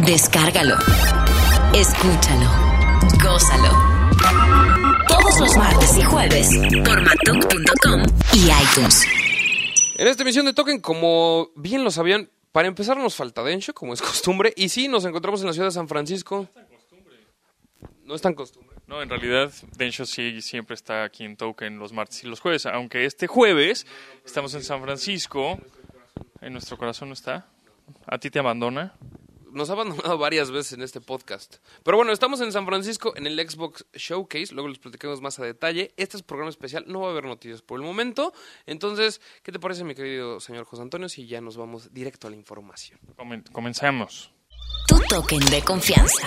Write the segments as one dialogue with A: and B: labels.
A: Descárgalo, escúchalo, gózalo. Todos los martes y jueves por matok.com y iTunes.
B: En esta emisión de Token, como bien lo sabían, para empezar nos falta Densho, como es costumbre, y sí, nos encontramos en la ciudad de San Francisco. No es tan costumbre.
C: No, en realidad, Densho sí siempre está aquí en Token los martes y los jueves, aunque este jueves estamos en San Francisco. En nuestro corazón no está. ¿A ti te abandona?
B: Nos ha abandonado varias veces en este podcast. Pero bueno, estamos en San Francisco en el Xbox Showcase. Luego les platicamos más a detalle. Este es programa especial. No va a haber noticias por el momento. Entonces, ¿qué te parece, mi querido señor José Antonio? Si ya nos vamos directo a la información.
C: Comenzamos.
A: Tu token de confianza.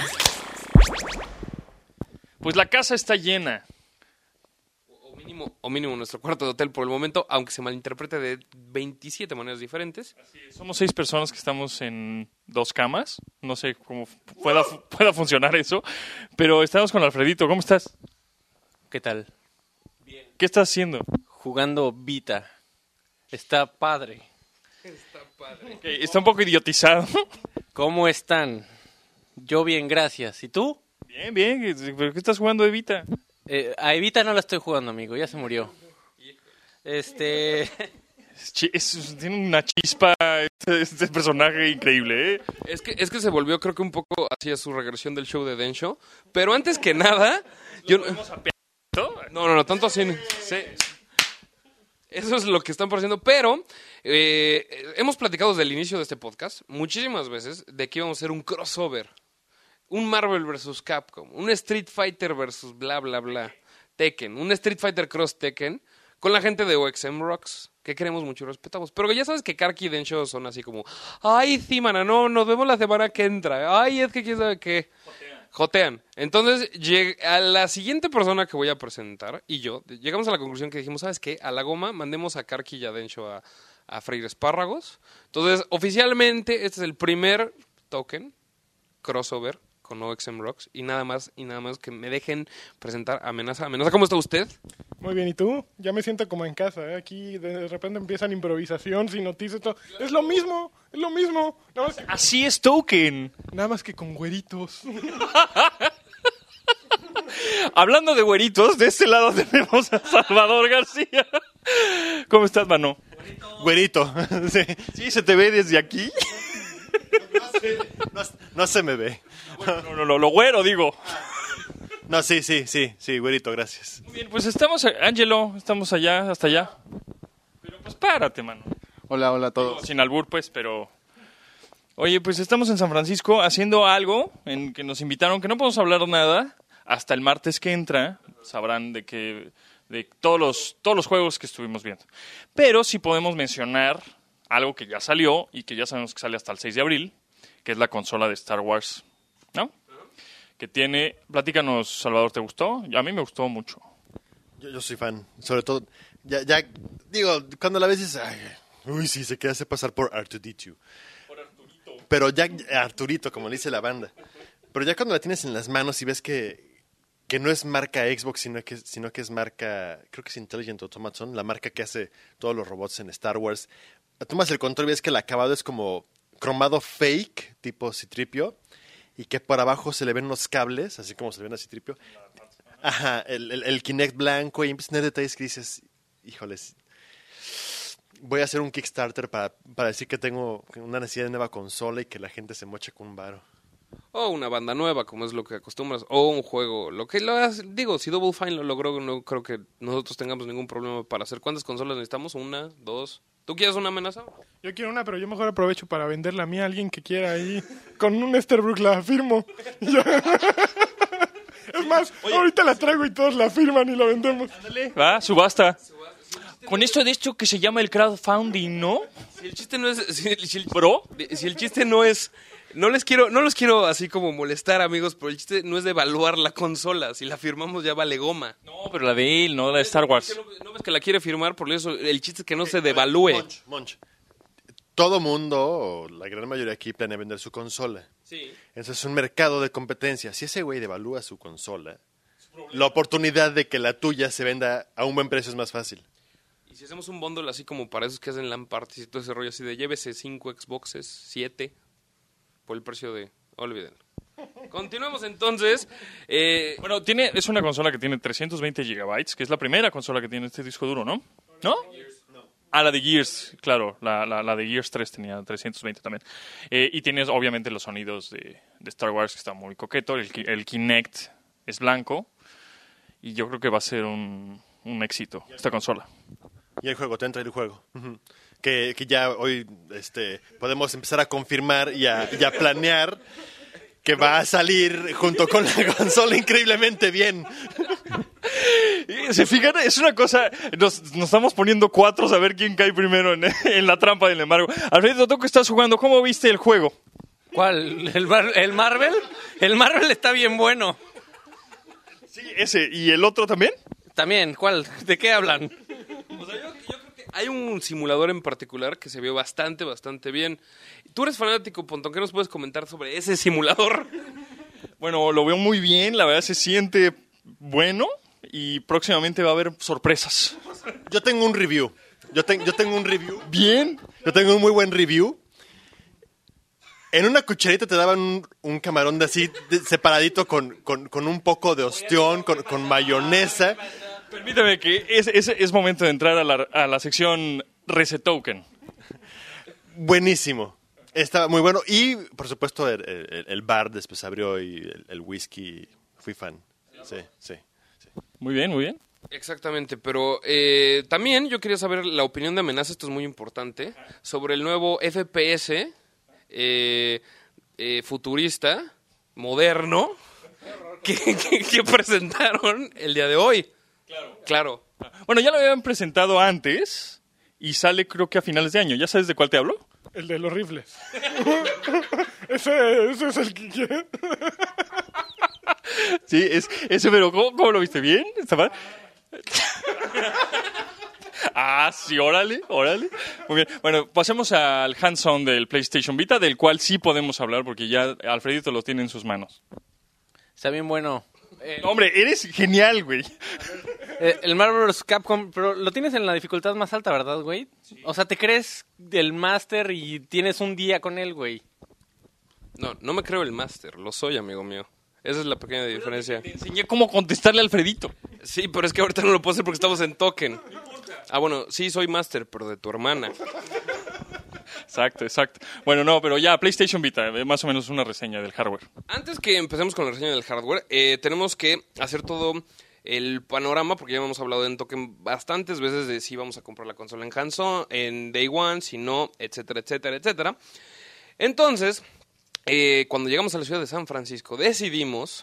C: Pues la casa está llena.
B: O mínimo nuestro cuarto de hotel por el momento, aunque se malinterprete de 27 maneras diferentes.
C: Así es. Somos 6 personas que estamos en 2 camas. No sé cómo pueda funcionar eso. Pero estamos con Alfredito. ¿Cómo estás?
D: ¿Qué tal?
C: Bien. ¿Qué estás haciendo?
D: Jugando Vita. Está padre.
C: Okay, está un poco idiotizado.
D: ¿Cómo están? Yo bien, gracias. ¿Y tú?
C: Bien, bien. ¿Pero qué estás jugando de Vita?
D: A Evita no la estoy jugando, amigo. Ya se murió.
C: Tiene una chispa este personaje increíble, ¿eh?
B: Es que se volvió, creo que un poco hacia su regresión del show de Densho. Pero antes que nada... No, tanto así. Sí. Eso es lo que están pareciendo. Pero hemos platicado desde el inicio de este podcast muchísimas veces de que íbamos a hacer un crossover. Un Marvel vs. Capcom, un Street Fighter vs. bla bla bla, Tekken, un Street Fighter Cross Tekken, con la gente de OXM Rocks, que queremos mucho y respetamos. Pero ya sabes que Karki y Densho son así como, ay, sí, mana, no, nos vemos la semana que entra, ay, es que quién sabe qué. Jotean. Entonces, a la siguiente persona que voy a presentar, y yo, llegamos a la conclusión que dijimos, ¿sabes qué? A la goma, mandemos a Karki y a Densho a freír espárragos. Entonces, oficialmente, este es el primer token crossover con OXM Rocks, y nada más que me dejen presentar Amenaza. Amenaza, ¿cómo está usted?
E: Muy bien, ¿y tú? Ya me siento como en casa, ¿eh? Aquí de repente empiezan improvisación, sin noticias, todo. Es lo mismo.
C: Así es Token.
E: Nada más que con güeritos.
C: Hablando de güeritos, de este lado tenemos a Salvador García. ¿Cómo estás, mano?
F: Güerito. Sí.
C: Sí, se te ve desde aquí.
F: No se me ve.
C: No, lo güero, digo.
F: No, sí, güerito, gracias.
C: Muy bien, pues estamos, Ángelo, estamos allá, hasta allá. Pero pues párate, mano.
G: Hola a todos.
C: Sin albur, pues, pero... Oye, pues estamos en San Francisco haciendo algo en que nos invitaron, que no podemos hablar nada hasta el martes que entra. Sabrán de todos los juegos que estuvimos viendo. Pero sí podemos mencionar algo que ya salió y que ya sabemos que sale hasta el 6 de abril, que es la consola de Star Wars, ¿no? Que tiene... Platícanos, Salvador, ¿te gustó? A mí me gustó mucho.
F: Yo soy fan, sobre todo... Ya digo, cuando la ves dices... Ay, uy, sí, se hace pasar por R2-D2.
C: Por Arturito.
F: Pero ya... Arturito, como le dice la banda. Pero ya cuando la tienes en las manos y ves que no es marca Xbox, sino que es marca... Creo que es Intelligent Automaton, la marca que hace todos los robots en Star Wars. Tomas el control y ves que el acabado es como cromado fake, tipo Citripio, y que por abajo se le ven unos cables, así como se le ven a Citripio. Ajá, el Kinect blanco, y empiezan a tener detalles que dices, híjoles, voy a hacer un Kickstarter para decir que tengo una necesidad de nueva consola y que la gente se moche con un varo.
B: O una banda nueva, como es lo que acostumbras, o un juego. Digo, si Double Fine lo logró, no creo que nosotros tengamos ningún problema para hacer. ¿Cuántas consolas necesitamos? ¿1, 2? ¿Tú quieres una Amenaza?
E: Yo quiero una, pero yo mejor aprovecho para venderla a mí a alguien que quiera ahí. Con un Esterbrook la firmo. Es más, ahorita la traigo y todos la firman y la vendemos.
C: Ándale, va, subasta. Con esto de esto que se llama el crowdfunding, ¿no?
B: Si el chiste no es... Si el chiste no es... No los quiero así como molestar, amigos, pero el chiste no es devaluar la consola. Si la firmamos ya vale goma.
C: No, pero la de él, no la de Star Wars.
B: ¿No ves que la quiere firmar? Por eso el chiste es que no se devalúe.
F: Monch. Todo mundo, o la gran mayoría aquí, planea vender su consola.
B: Sí.
F: Entonces es un mercado de competencia. Si ese güey devalúa su consola, la oportunidad de que la tuya se venda a un buen precio es más fácil.
B: Y si hacemos un bundle así como para esos que hacen LAN parties y todo ese rollo así de llévese 5 Xboxes, 7... por el precio de Olvídenlo. Continuemos entonces.
C: Bueno, es una consola que tiene 320 gigabytes, que es la primera consola que tiene este disco duro, ¿no? ¿No? Ah, la de Gears, claro, la de Gears 3 tenía 320 también. Y tienes obviamente los sonidos de Star Wars, que está muy coqueto. El Kinect es blanco. Y yo creo que va a ser un éxito esta consola.
F: Y el juego, te entra el juego. Ujú. Que ya hoy podemos empezar a confirmar y a planear que va a salir junto con la consola increíblemente bien.
C: ¿Se fijan? Es una cosa... Nos estamos poniendo cuatros a ver quién cae primero en la trampa del embargo. Alfredo, tú que estás jugando, ¿cómo viste el juego?
D: ¿Cuál? ¿El Marvel? El Marvel está bien bueno.
C: Sí, ese. ¿Y el otro también?
D: También, ¿cuál? ¿De qué hablan?
B: O sea, yo creo que hay un simulador en particular que se vio bastante bien. Tú eres fanático, Pontón, ¿qué nos puedes comentar sobre ese simulador?
C: Bueno, lo veo muy bien, la verdad se siente bueno y próximamente va a haber sorpresas.
F: Yo tengo un review. Yo tengo un review.
C: Bien.
F: Yo tengo un muy buen review. En una cucharita te daban un camarón de así, separadito con un poco de ostión, con mayonesa.
C: Permítame que es momento de entrar a la sección Reset Token.
F: Buenísimo. Estaba muy bueno. Y, por supuesto, el bar después abrió y el whisky. Fui fan. Sí.
C: Muy bien, muy bien.
B: Exactamente, pero también yo quería saber la opinión de Amenaza, esto es muy importante, sobre el nuevo FPS futurista, moderno, que presentaron el día de hoy. Claro.
C: Bueno, ya lo habían presentado antes y sale creo que a finales de año. ¿Ya sabes de cuál te hablo?
E: El de los rifles. ese es el que quiere.
C: Sí, ese, pero ¿cómo lo viste? ¿Bien? ¿Está mal? Ah, sí, órale. Muy bien. Bueno, pasemos al hands-on del PlayStation Vita, del cual sí podemos hablar porque ya Alfredito lo tiene en sus manos.
D: Está bien bueno.
C: Hombre, eres genial, güey.
D: El Marvel vs. Capcom, pero lo tienes en la dificultad más alta, ¿verdad, güey? O sea, te crees del máster y tienes un día con él, güey.
B: No me creo el máster, lo soy, amigo mío. Esa es la pequeña diferencia.
C: Te enseñé cómo contestarle a Alfredito.
B: Sí, pero es que ahorita no lo puedo hacer porque estamos en token. Ah, bueno, sí, soy máster, pero de tu hermana.
C: Exacto. Bueno, no, pero ya, PlayStation Vita, más o menos una reseña del hardware.
B: Antes que empecemos con la reseña del hardware, tenemos que hacer todo el panorama, porque ya hemos hablado en token bastantes veces de si vamos a comprar la consola en hands-on, en Day One, si no, etcétera. Entonces, cuando llegamos a la ciudad de San Francisco, decidí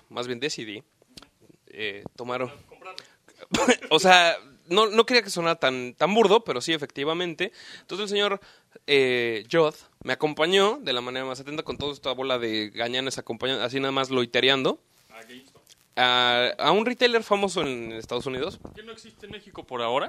B: tomar... O sea, no quería que sonara tan burdo, pero sí, efectivamente. Entonces el señor Jod me acompañó de la manera más atenta con toda esta bola de gañanes así nada más loitereando. A un retailer famoso en Estados Unidos.
C: ¿Que no existe en México por ahora?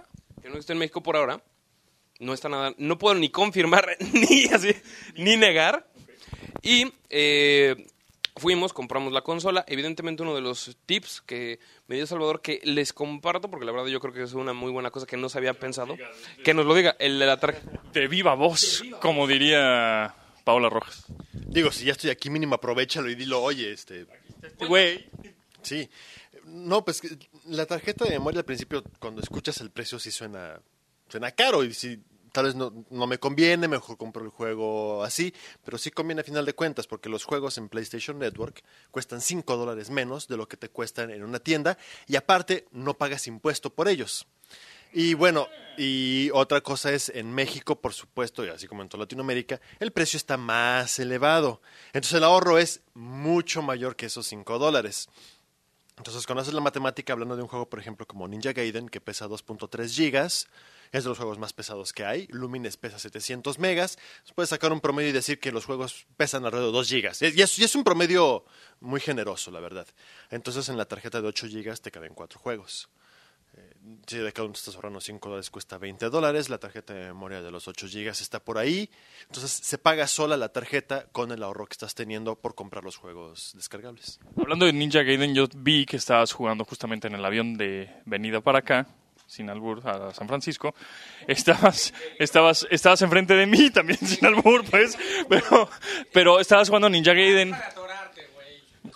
B: No está nada, no puedo ni confirmar ni negar. Y compramos la consola. Evidentemente uno de los tips que me dio Salvador, que les comparto, porque la verdad yo creo que es una muy buena cosa que no se había pensado, que nos lo diga, el de la tarjeta.
C: De viva voz, como diría Paola Rojas.
F: Digo, si ya estoy aquí, mínimo aprovechalo y dilo, oye,
C: Güey.
F: Sí. No, pues la tarjeta de memoria al principio, cuando escuchas el precio, sí suena caro. Y si tal vez no me conviene, mejor compro el juego así. Pero sí conviene a final de cuentas, porque los juegos en PlayStation Network cuestan $5 menos de lo que te cuestan en una tienda. Y aparte, no pagas impuesto por ellos. Y bueno, y otra cosa es, en México, por supuesto, y así como en toda Latinoamérica, el precio está más elevado. Entonces el ahorro es mucho mayor que esos $5. Entonces, cuando haces la matemática, hablando de un juego, por ejemplo, como Ninja Gaiden, que pesa 2.3 gigas, es de los juegos más pesados que hay. Lumines pesa 700 megas. Puedes sacar un promedio y decir que los juegos pesan alrededor de 2 gigas. Y es un promedio muy generoso, la verdad. Entonces, en la tarjeta de 8 gigas te caben 4 juegos. Si de cada uno estás ahorrando $5, cuesta $20. La tarjeta de memoria de los 8 gigas está por ahí. Entonces se paga sola la tarjeta con el ahorro que estás teniendo por comprar los juegos descargables.
C: Hablando de Ninja Gaiden, yo vi que estabas jugando justamente en el avión de venida para acá, sin albur, a San Francisco. Estabas enfrente de mí también, sin albur, pues. Pero estabas jugando Ninja Gaiden.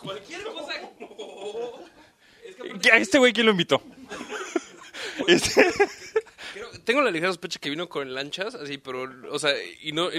B: Cualquier cosa.
C: ¿A este güey quién lo invitó?
B: Tengo la ligera sospecha que vino con lanchas, así, pero, o sea, y no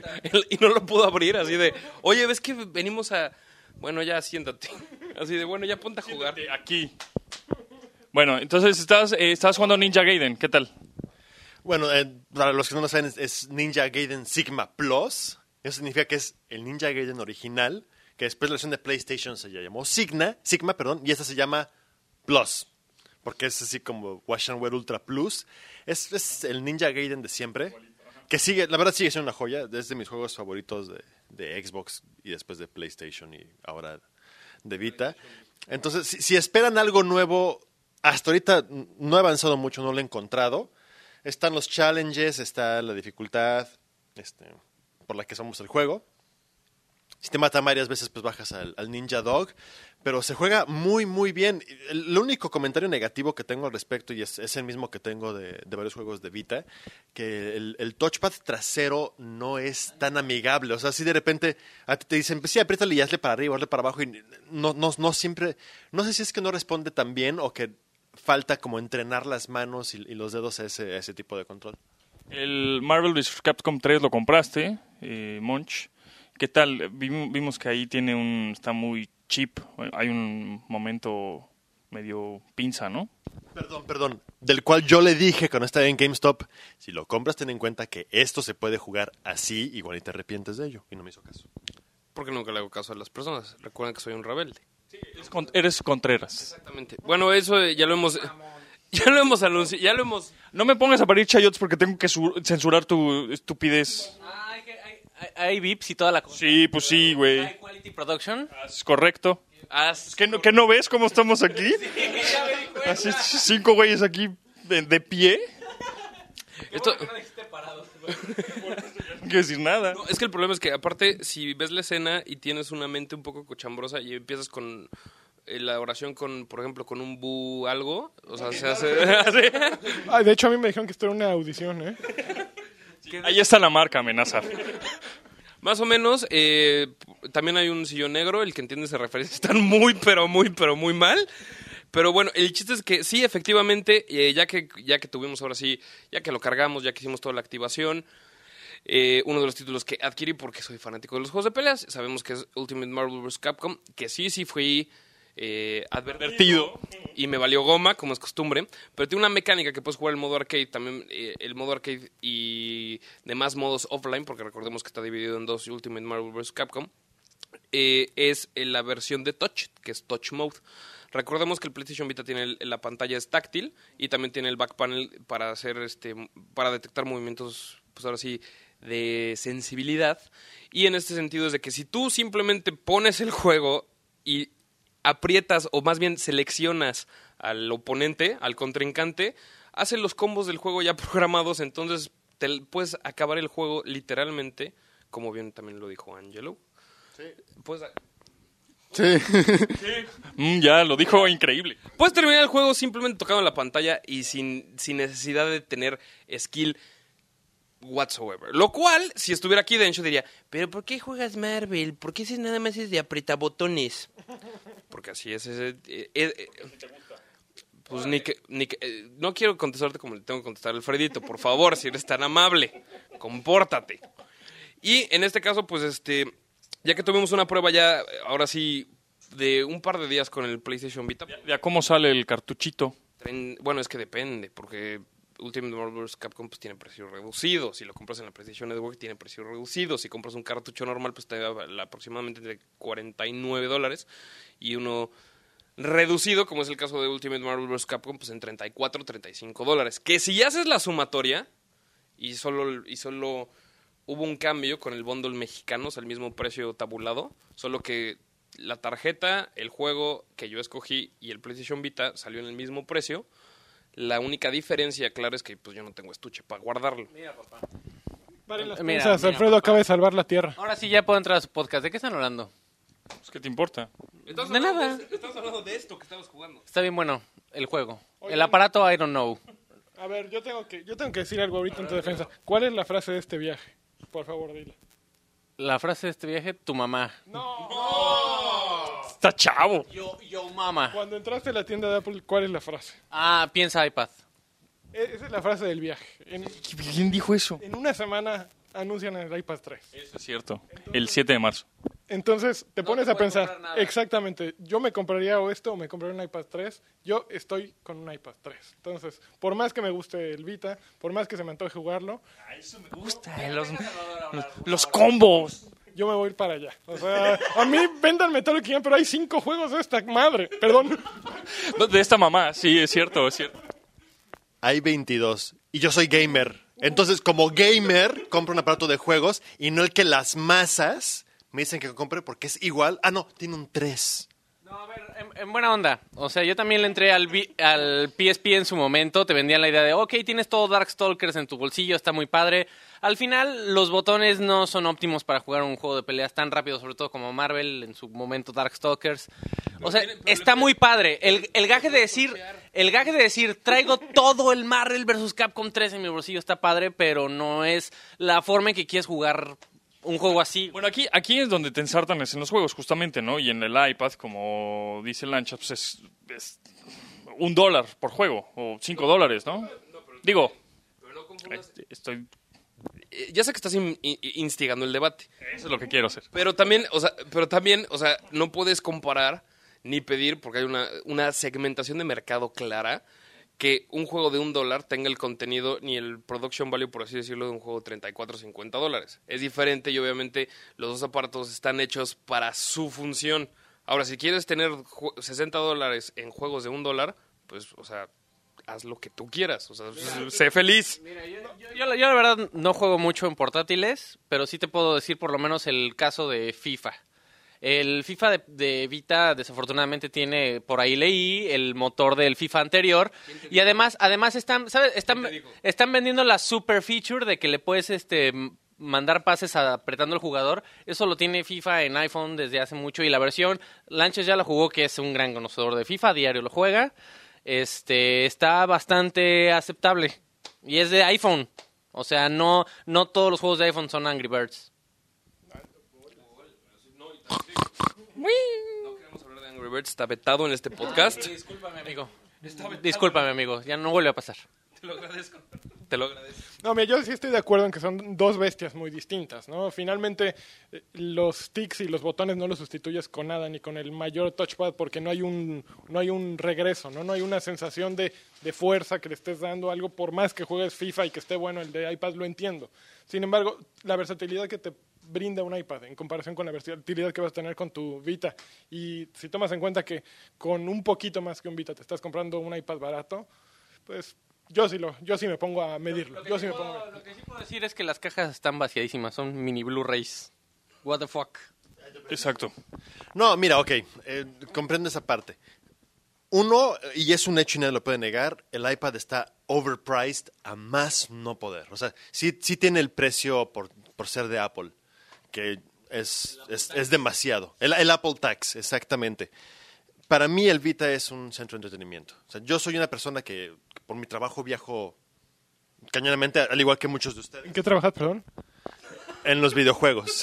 B: lo pudo abrir, así de, oye, ¿ves que venimos a...? Bueno, ya, siéntate. Así de, bueno, ya ponte a jugar.
C: Aquí. Bueno, entonces estás jugando Ninja Gaiden. ¿Qué tal?
F: Bueno, para los que no lo saben, es Ninja Gaiden Sigma Plus. Eso significa que es el Ninja Gaiden original, que después la versión de PlayStation se llamó Sigma, y esta se llama Plus, porque es así como Wash and Wear Ultra Plus. Es el Ninja Gaiden de siempre, que la verdad sigue siendo una joya. Es de mis juegos favoritos de Xbox y después de PlayStation y ahora de Vita. Entonces, si esperan algo nuevo, hasta ahorita no he avanzado mucho, no lo he encontrado. Están los challenges, está la dificultad por la que somos el juego. Si te matan varias veces, pues bajas al Ninja Dog. Pero se juega muy, muy bien. El único comentario negativo que tengo al respecto, y es el mismo que tengo de varios juegos de Vita, que el touchpad trasero no es tan amigable. O sea, si de repente a ti te dicen, pues sí, apriétale y hazle para arriba, hazle para abajo, y no siempre... No sé si es que no responde tan bien o que falta como entrenar las manos y los dedos a ese tipo de control.
C: El Marvel vs. Capcom 3 lo compraste, Monch. ¿Qué tal? Vimos que ahí está muy cheap. Hay un momento medio pinza, ¿no?
F: Perdón. Del cual yo le dije cuando estaba en GameStop, si lo compras, ten en cuenta que esto se puede jugar así, igual y te arrepientes de ello. Y no me hizo caso.
B: Porque nunca le hago caso a las personas. Recuerden que soy un rebelde.
C: Sí, eres Contreras.
B: Exactamente. Bueno, eso ya lo hemos anunciado.
C: No me pongas a parir chayotes porque tengo que censurar tu estupidez.
D: Hay VIPs y toda la cosa.
C: Sí, pues sí, güey.
D: High Quality Production.
C: Es correcto. ¿Que no ves cómo estamos aquí? Así, 5 güeyes aquí de pie.
B: Esto...
C: No quiero decir nada.
B: No, es que el problema es que, aparte, si ves la escena y tienes una mente un poco cochambrosa y empiezas con la oración con, por ejemplo, con un bu algo, o sea, se hace... así.
E: Ay, de hecho, a mí me dijeron que esto era una audición, ¿eh?
C: Ahí está la marca, amenaza.
B: Más o menos, también hay un sillón negro, el que entiende esa referencia. Están muy, pero muy mal. Pero bueno, el chiste es que sí, efectivamente, ya que tuvimos ahora sí, ya que lo cargamos, ya que hicimos toda la activación, uno de los títulos que adquirí porque soy fanático de los juegos de peleas, sabemos que es Ultimate Marvel vs. Capcom, que sí fui advertido y me valió goma, como es costumbre, pero tiene una mecánica que puedes jugar el modo arcade, también el modo arcade y demás modos offline, porque recordemos que está dividido en dos, Ultimate Marvel vs. Capcom, es la versión de Touch, que es Touch Mode. Recordemos que el PlayStation Vita tiene la pantalla es táctil y también tiene el back panel para hacer para detectar movimientos, pues ahora sí, de sensibilidad. Y en este sentido es de que si tú simplemente pones el juego y aprietas o más bien seleccionas al oponente, al contrincante, hace los combos del juego ya programados, entonces te puedes acabar el juego literalmente, como bien también lo dijo Angelo. Sí.
C: Ya, lo dijo increíble.
B: Puedes terminar el juego simplemente tocando la pantalla y sin necesidad de tener skill whatsoever. Lo cual, si estuviera aquí, Dencho diría, ¿pero por qué juegas Marvel? ¿Por qué ese nada más es de apretabotones? Porque así es. Pues no quiero contestarte como le tengo que contestar a Alfredito. Por favor, si eres tan amable, compórtate. Y en este caso, pues ya que tuvimos una prueba ya, ahora sí, de un par de días con el PlayStation Vita.
C: ¿Ya cómo sale el cartuchito?
B: Bueno, es que depende, porque Ultimate Marvel vs. Capcom pues tiene precio reducido. Si lo compras en la PlayStation Network tiene precio reducido. Si compras un cartucho normal pues te da aproximadamente entre $49 y uno reducido, como es el caso de Ultimate Marvel vs. Capcom, pues en $34, $35. Que si haces la sumatoria y solo hubo un cambio con el bundle mexicano, o sea, el mismo precio tabulado, solo que la tarjeta, el juego que yo escogí y el PlayStation Vita salió en el mismo precio. La única diferencia, claro, es que pues yo no tengo estuche para guardarlo.
D: Mira, papá.
E: Vale, las
D: Mira,
E: cosas. Alfredo
D: papá.
E: acaba de salvar la tierra.
D: Ahora sí ya puedo entrar a su podcast. ¿De qué están hablando?
C: Pues, ¿qué te importa?
B: Estamos
D: De nada.
B: hablando de esto que estabas jugando.
D: Está bien bueno el juego.
E: Oye,
D: El aparato, I don't know.
E: A ver, yo tengo que decir algo ahorita en tu defensa. ¿Cuál es la frase de este viaje? Por favor, dila.
D: La frase de este viaje, tu mamá.
E: No.
C: Está chavo.
D: Yo, mama.
E: Cuando entraste a la tienda de Apple, ¿cuál es la frase?
D: Piensa iPad.
E: Esa es la frase del viaje.
C: ¿Quién dijo eso?
E: En una semana anuncian el iPad 3.
C: Eso es cierto. El 7 de marzo.
E: Entonces te pones
D: te
E: a
D: puedes
E: pensar,
D: comprar nada.
E: exactamente, yo me compraría o esto o me compraría un iPad 3. Yo estoy con un iPad 3. Entonces, por más que me guste el Vita, por más que se me antoje jugarlo,
C: Los combos.
E: yo me voy a ir para allá. O sea, a mí véndanme todo lo que quieran, pero hay 5 juegos de esta madre. Perdón.
C: De esta mamá, sí, es cierto, es cierto.
F: Hay 22 y yo soy gamer. Entonces, como gamer, compro un aparato de juegos y no el que las masas me dicen que compre porque es igual. Ah, no, tiene un 3.
D: No, a ver, en buena onda. O sea, yo también le entré al PSP en su momento. Te vendían la idea de, ok, tienes todo Darkstalkers en tu bolsillo, está muy padre. Al final, los botones no son óptimos para jugar un juego de peleas tan rápido, sobre todo como Marvel, en su momento Darkstalkers. O sea, está muy padre. El gaje de decir, traigo todo el Marvel vs. Capcom 3 en mi bolsillo está padre, pero no es la forma en que quieres jugar un juego así.
C: Bueno, aquí es donde te ensartan en los juegos, justamente, ¿no? Y en el iPad, como dice Lancha, pues es $1 por juego, o $5, ¿no? Digo, estoy...
B: Ya sé que estás instigando el debate.
C: Eso es lo que quiero hacer.
B: Pero también, no puedes comparar ni pedir, porque hay una segmentación de mercado clara, que un juego de $1 tenga el contenido ni el production value, por así decirlo, de un juego de 34 o $50. Es diferente y obviamente los dos aparatos están hechos para su función. Ahora, si quieres tener $60 en juegos de $1, pues, o sea, haz lo que tú quieras. O sea, sé feliz.
D: Mira, yo la verdad no juego mucho en portátiles, pero sí te puedo decir por lo menos el caso de FIFA. El FIFA de Vita desafortunadamente tiene, por ahí leí, el motor del FIFA anterior. Y además están, ¿sabes? Están vendiendo la super feature de que le puedes mandar pases apretando el jugador. Eso lo tiene FIFA en iPhone desde hace mucho. Y la versión, Lanches ya la jugó, que es un gran conocedor de FIFA, a diario lo juega. Está bastante aceptable. Y es de iPhone. O sea, no todos los juegos de iPhone son Angry Birds.
B: No queremos hablar de Angry Birds, está vetado en este podcast.
D: Discúlpame, amigo. Ya no vuelve a pasar.
B: Te lo agradezco.
E: No, mira, yo sí estoy de acuerdo en que son dos bestias muy distintas, ¿no? Finalmente, los tics y los botones no los sustituyes con nada, ni con el mayor touchpad, porque no hay un regreso, ¿no? No hay una sensación de fuerza que le estés dando algo, por más que juegues FIFA y que esté bueno el de iPad, lo entiendo. Sin embargo, la versatilidad que te brinda un iPad en comparación con la versatilidad que vas a tener con tu Vita, y si tomas en cuenta que con un poquito más que un Vita te estás comprando un iPad barato, pues yo sí me pongo a medirlo.
D: Lo que sí puedo decir es que las cajas están vaciadísimas, son mini Blu-rays. What the fuck.
C: Exacto.
F: No, mira, ok, comprendo esa parte. Uno, y es un hecho y nadie lo puede negar, el iPad está overpriced a más no poder. O sea, sí tiene el precio por ser de Apple, que es demasiado. El Apple Tax, exactamente. Para mí el Vita es un centro de entretenimiento. O sea, yo soy una persona que por mi trabajo viajo cañonamente, al igual que muchos de ustedes.
E: ¿En qué trabajas, perdón?
F: En los videojuegos.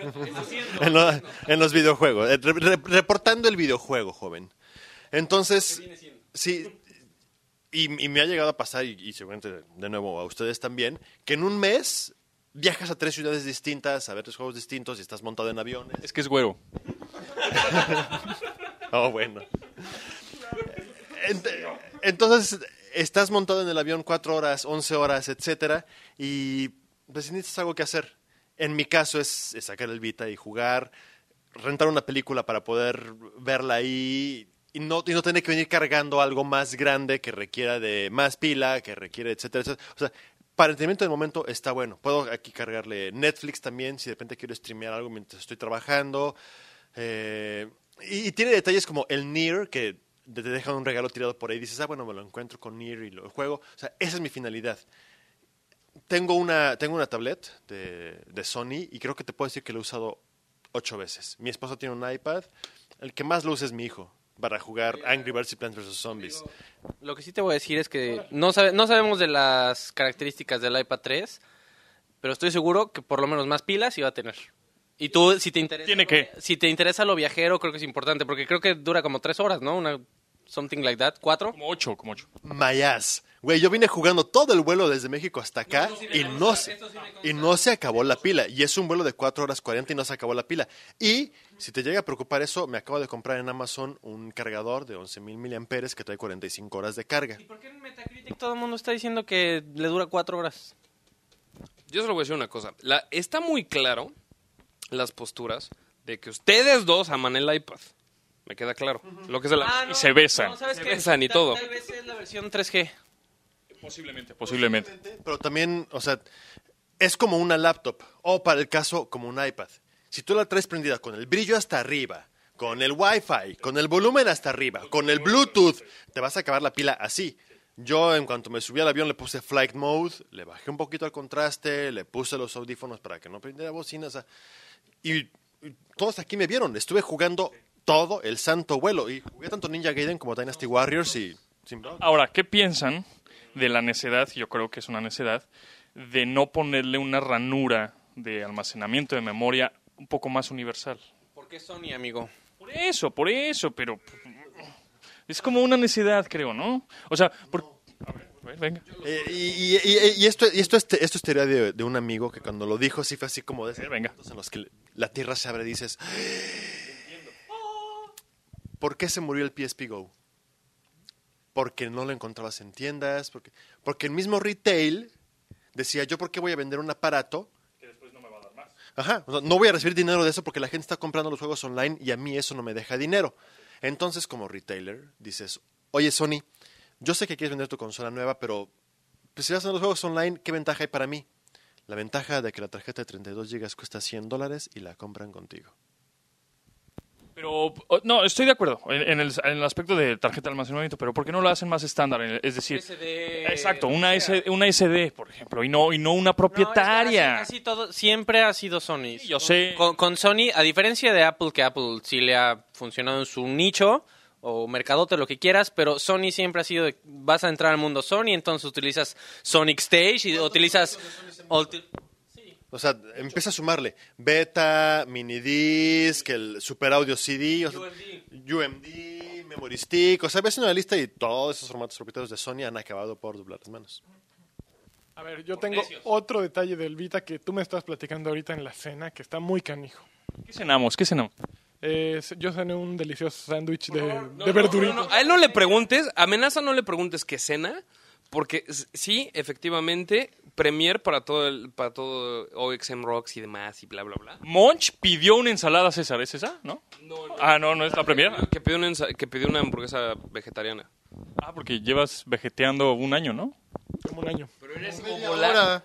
F: en los videojuegos. Reportando el videojuego, joven. Entonces, sí, y me ha llegado a pasar, y seguramente de nuevo a ustedes también, que en un mes viajas a 3 ciudades distintas, a ver 3 juegos distintos y estás montado en aviones.
C: Es que es güero.
F: Oh, bueno. Entonces, estás montado en el avión 4 horas, 11 horas, etcétera, y pues necesitas algo que hacer. En mi caso es sacar el Vita y jugar, rentar una película para poder verla ahí y no tener que venir cargando algo más grande que requiera de más pila, que requiere, etcétera, etcétera. O sea, para entretenimiento del momento está bueno. Puedo aquí cargarle Netflix también si de repente quiero streamear algo mientras estoy trabajando. Y tiene detalles como el Nier, que te dejan un regalo tirado por ahí y dices, bueno, me lo encuentro con Nier y lo juego. O sea, esa es mi finalidad. Tengo una tablet de Sony y creo que te puedo decir que lo he usado 8 veces. Mi esposa tiene un iPad. El que más lo usa es mi hijo para jugar Angry Birds y Plants vs. Zombies.
D: Lo que sí te voy a decir es que no sabemos de las características del iPad 3, pero estoy seguro que por lo menos más pilas iba a tener. Y tú, si te interesa,
C: ¿Tiene qué?
D: Si te interesa lo viajero, creo que es importante, porque creo que dura como 3 horas, ¿no? Something like that, 4.
C: Como 8.
F: My ass. Güey, yo vine jugando todo el vuelo desde México hasta acá y no se acabó la pila. Y es un vuelo de 4 horas 40 y no se acabó la pila. Y si te llega a preocupar eso, me acabo de comprar en Amazon un cargador de 11,000 miliamperes que trae 45 horas de carga.
D: ¿Y por qué en Metacritic todo el mundo está diciendo que le dura 4 horas?
B: Yo solo voy a decir una cosa. Está muy claro las posturas de que ustedes dos aman el iPad. Me queda claro. Lo que es el
C: Y se besan.
D: ¿sabes
B: Se
D: qué?
B: besan y todo.
D: Tal vez es la versión 3G.
C: Posiblemente.
F: Pero también, o sea, es como una laptop o para el caso como un iPad. Si tú la traes prendida con el brillo hasta arriba, con el Wi-Fi, con el volumen hasta arriba, con el Bluetooth, te vas a acabar la pila así. Yo en cuanto me subí al avión le puse Flight Mode, le bajé un poquito el contraste, le puse los audífonos para que no prendiera bocinas. Y todos aquí me vieron. Estuve jugando todo el santo vuelo. Y jugué tanto Ninja Gaiden como Dynasty Warriors y...
C: Ahora, ¿qué piensan de la necedad? Yo creo que es una necedad de no ponerle una ranura de almacenamiento de memoria un poco más universal.
D: ¿Por qué Sony, amigo?
C: Por eso, pero es como una necedad, creo, ¿no? O sea, a ver, venga.
F: Y esto es teoría de un amigo que cuando lo dijo sí fue así como de esos
C: Venga.
F: momentos en los que la tierra se abre y dices, ¿por qué se murió el PSP Go? Porque no lo encontrabas en tiendas, porque el mismo retail decía, ¿yo por qué voy a vender un aparato? Que después no me va a dar más. Ajá, o sea, no voy a recibir dinero de eso porque la gente está comprando los juegos online y a mí eso no me deja dinero. Entonces, como retailer, dices, oye Sony, yo sé que quieres vender tu consola nueva, pero pues, si vas a vender los juegos online, ¿qué ventaja hay para mí? La ventaja de que la tarjeta de 32 GB cuesta $100 y la compran contigo.
C: Pero, no, estoy de acuerdo en el aspecto de tarjeta de almacenamiento, pero ¿por qué no lo hacen más estándar? Es decir,
D: SD.
C: exacto, una SD, por ejemplo, y no una propietaria.
D: Así todo, siempre ha sido Sony.
C: Sí, yo sé.
D: Con Sony, a diferencia de Apple, que Apple sí le ha funcionado en su nicho, o mercadote, lo que quieras, pero Sony siempre ha sido, vas a entrar al mundo Sony, entonces utilizas Sonic Stage y utilizas...
F: O sea, empieza a sumarle beta, minidisc, el super audio CD, o sea, UMD, memory stick, o sea, ves una lista y todos esos formatos propietarios de Sony han acabado por doblar las manos.
E: A ver, yo tengo otro detalle del Vita que tú me estás platicando ahorita en la cena, que está muy canijo.
C: ¿Qué cenamos?
E: Yo cené un delicioso sándwich de verdurita.
B: No, a él no le preguntes, amenaza no le preguntes qué cena, porque sí, efectivamente, Premiere para todo OXM Rocks y demás y bla, bla, bla.
C: Monch pidió una ensalada César, ¿es esa? ¿No? No es la primera.
B: Que pidió una hamburguesa vegetariana.
C: Ah, porque llevas vegeteando un año, ¿no?
E: Como un año.
B: Pero eres
F: Ahora,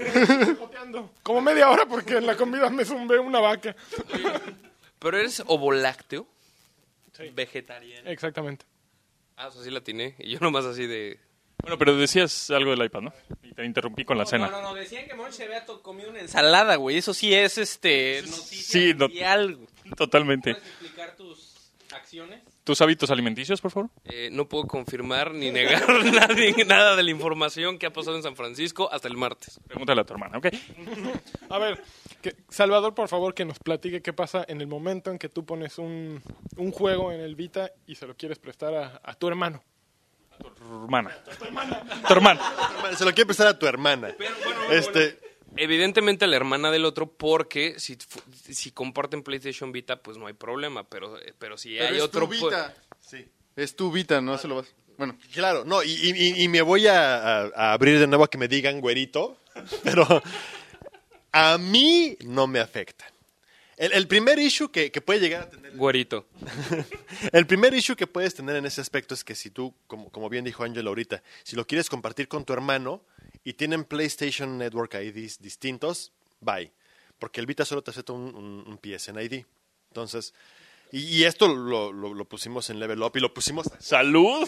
E: Como media hora porque en la comida me zumbé una vaca.
B: Pero eres ovolácteo. Vegetariano.
E: Exactamente.
B: Ah, o sea, sí la tiene. Y yo nomás así de...
C: Bueno, pero decías algo del iPad, ¿no? Y te interrumpí con la cena.
D: No, decían que Monch se había comido una ensalada, güey. Eso sí es, noticia
C: Sí,
D: mundial.
C: Totalmente.
D: ¿Puedes explicar tus acciones?
C: ¿Tus hábitos alimenticios, por favor?
B: no puedo confirmar ni negar nada de la información que ha pasado en San Francisco hasta el martes.
C: Pregúntale a tu hermana, ¿ok?
E: A ver, Salvador, por favor, que nos platique qué pasa en el momento en que tú pones un juego en el Vita y se lo quieres prestar a tu hermano.
C: Tu hermana.
F: se lo quiere prestar a tu hermana.
B: Evidentemente la hermana del otro, porque si comparten PlayStation Vita, pues no hay problema. Pero si
G: Pero
B: hay
G: es
B: otro...
G: tu Vita. Sí. Es tu Vita, no se lo vas. Bueno,
F: Claro, no, y me voy a abrir de nuevo a que me digan güerito, pero a mí no me afecta. El primer issue que puede llegar a tener...
B: Güerito.
F: El primer issue que puedes tener en ese aspecto es que si tú, como bien dijo Ángel ahorita, si lo quieres compartir con tu hermano y tienen PlayStation Network IDs distintos, bye. Porque el Vita solo te acepta un PSN ID. Entonces, y esto lo pusimos en Level Up y lo pusimos...
C: ¡Salud!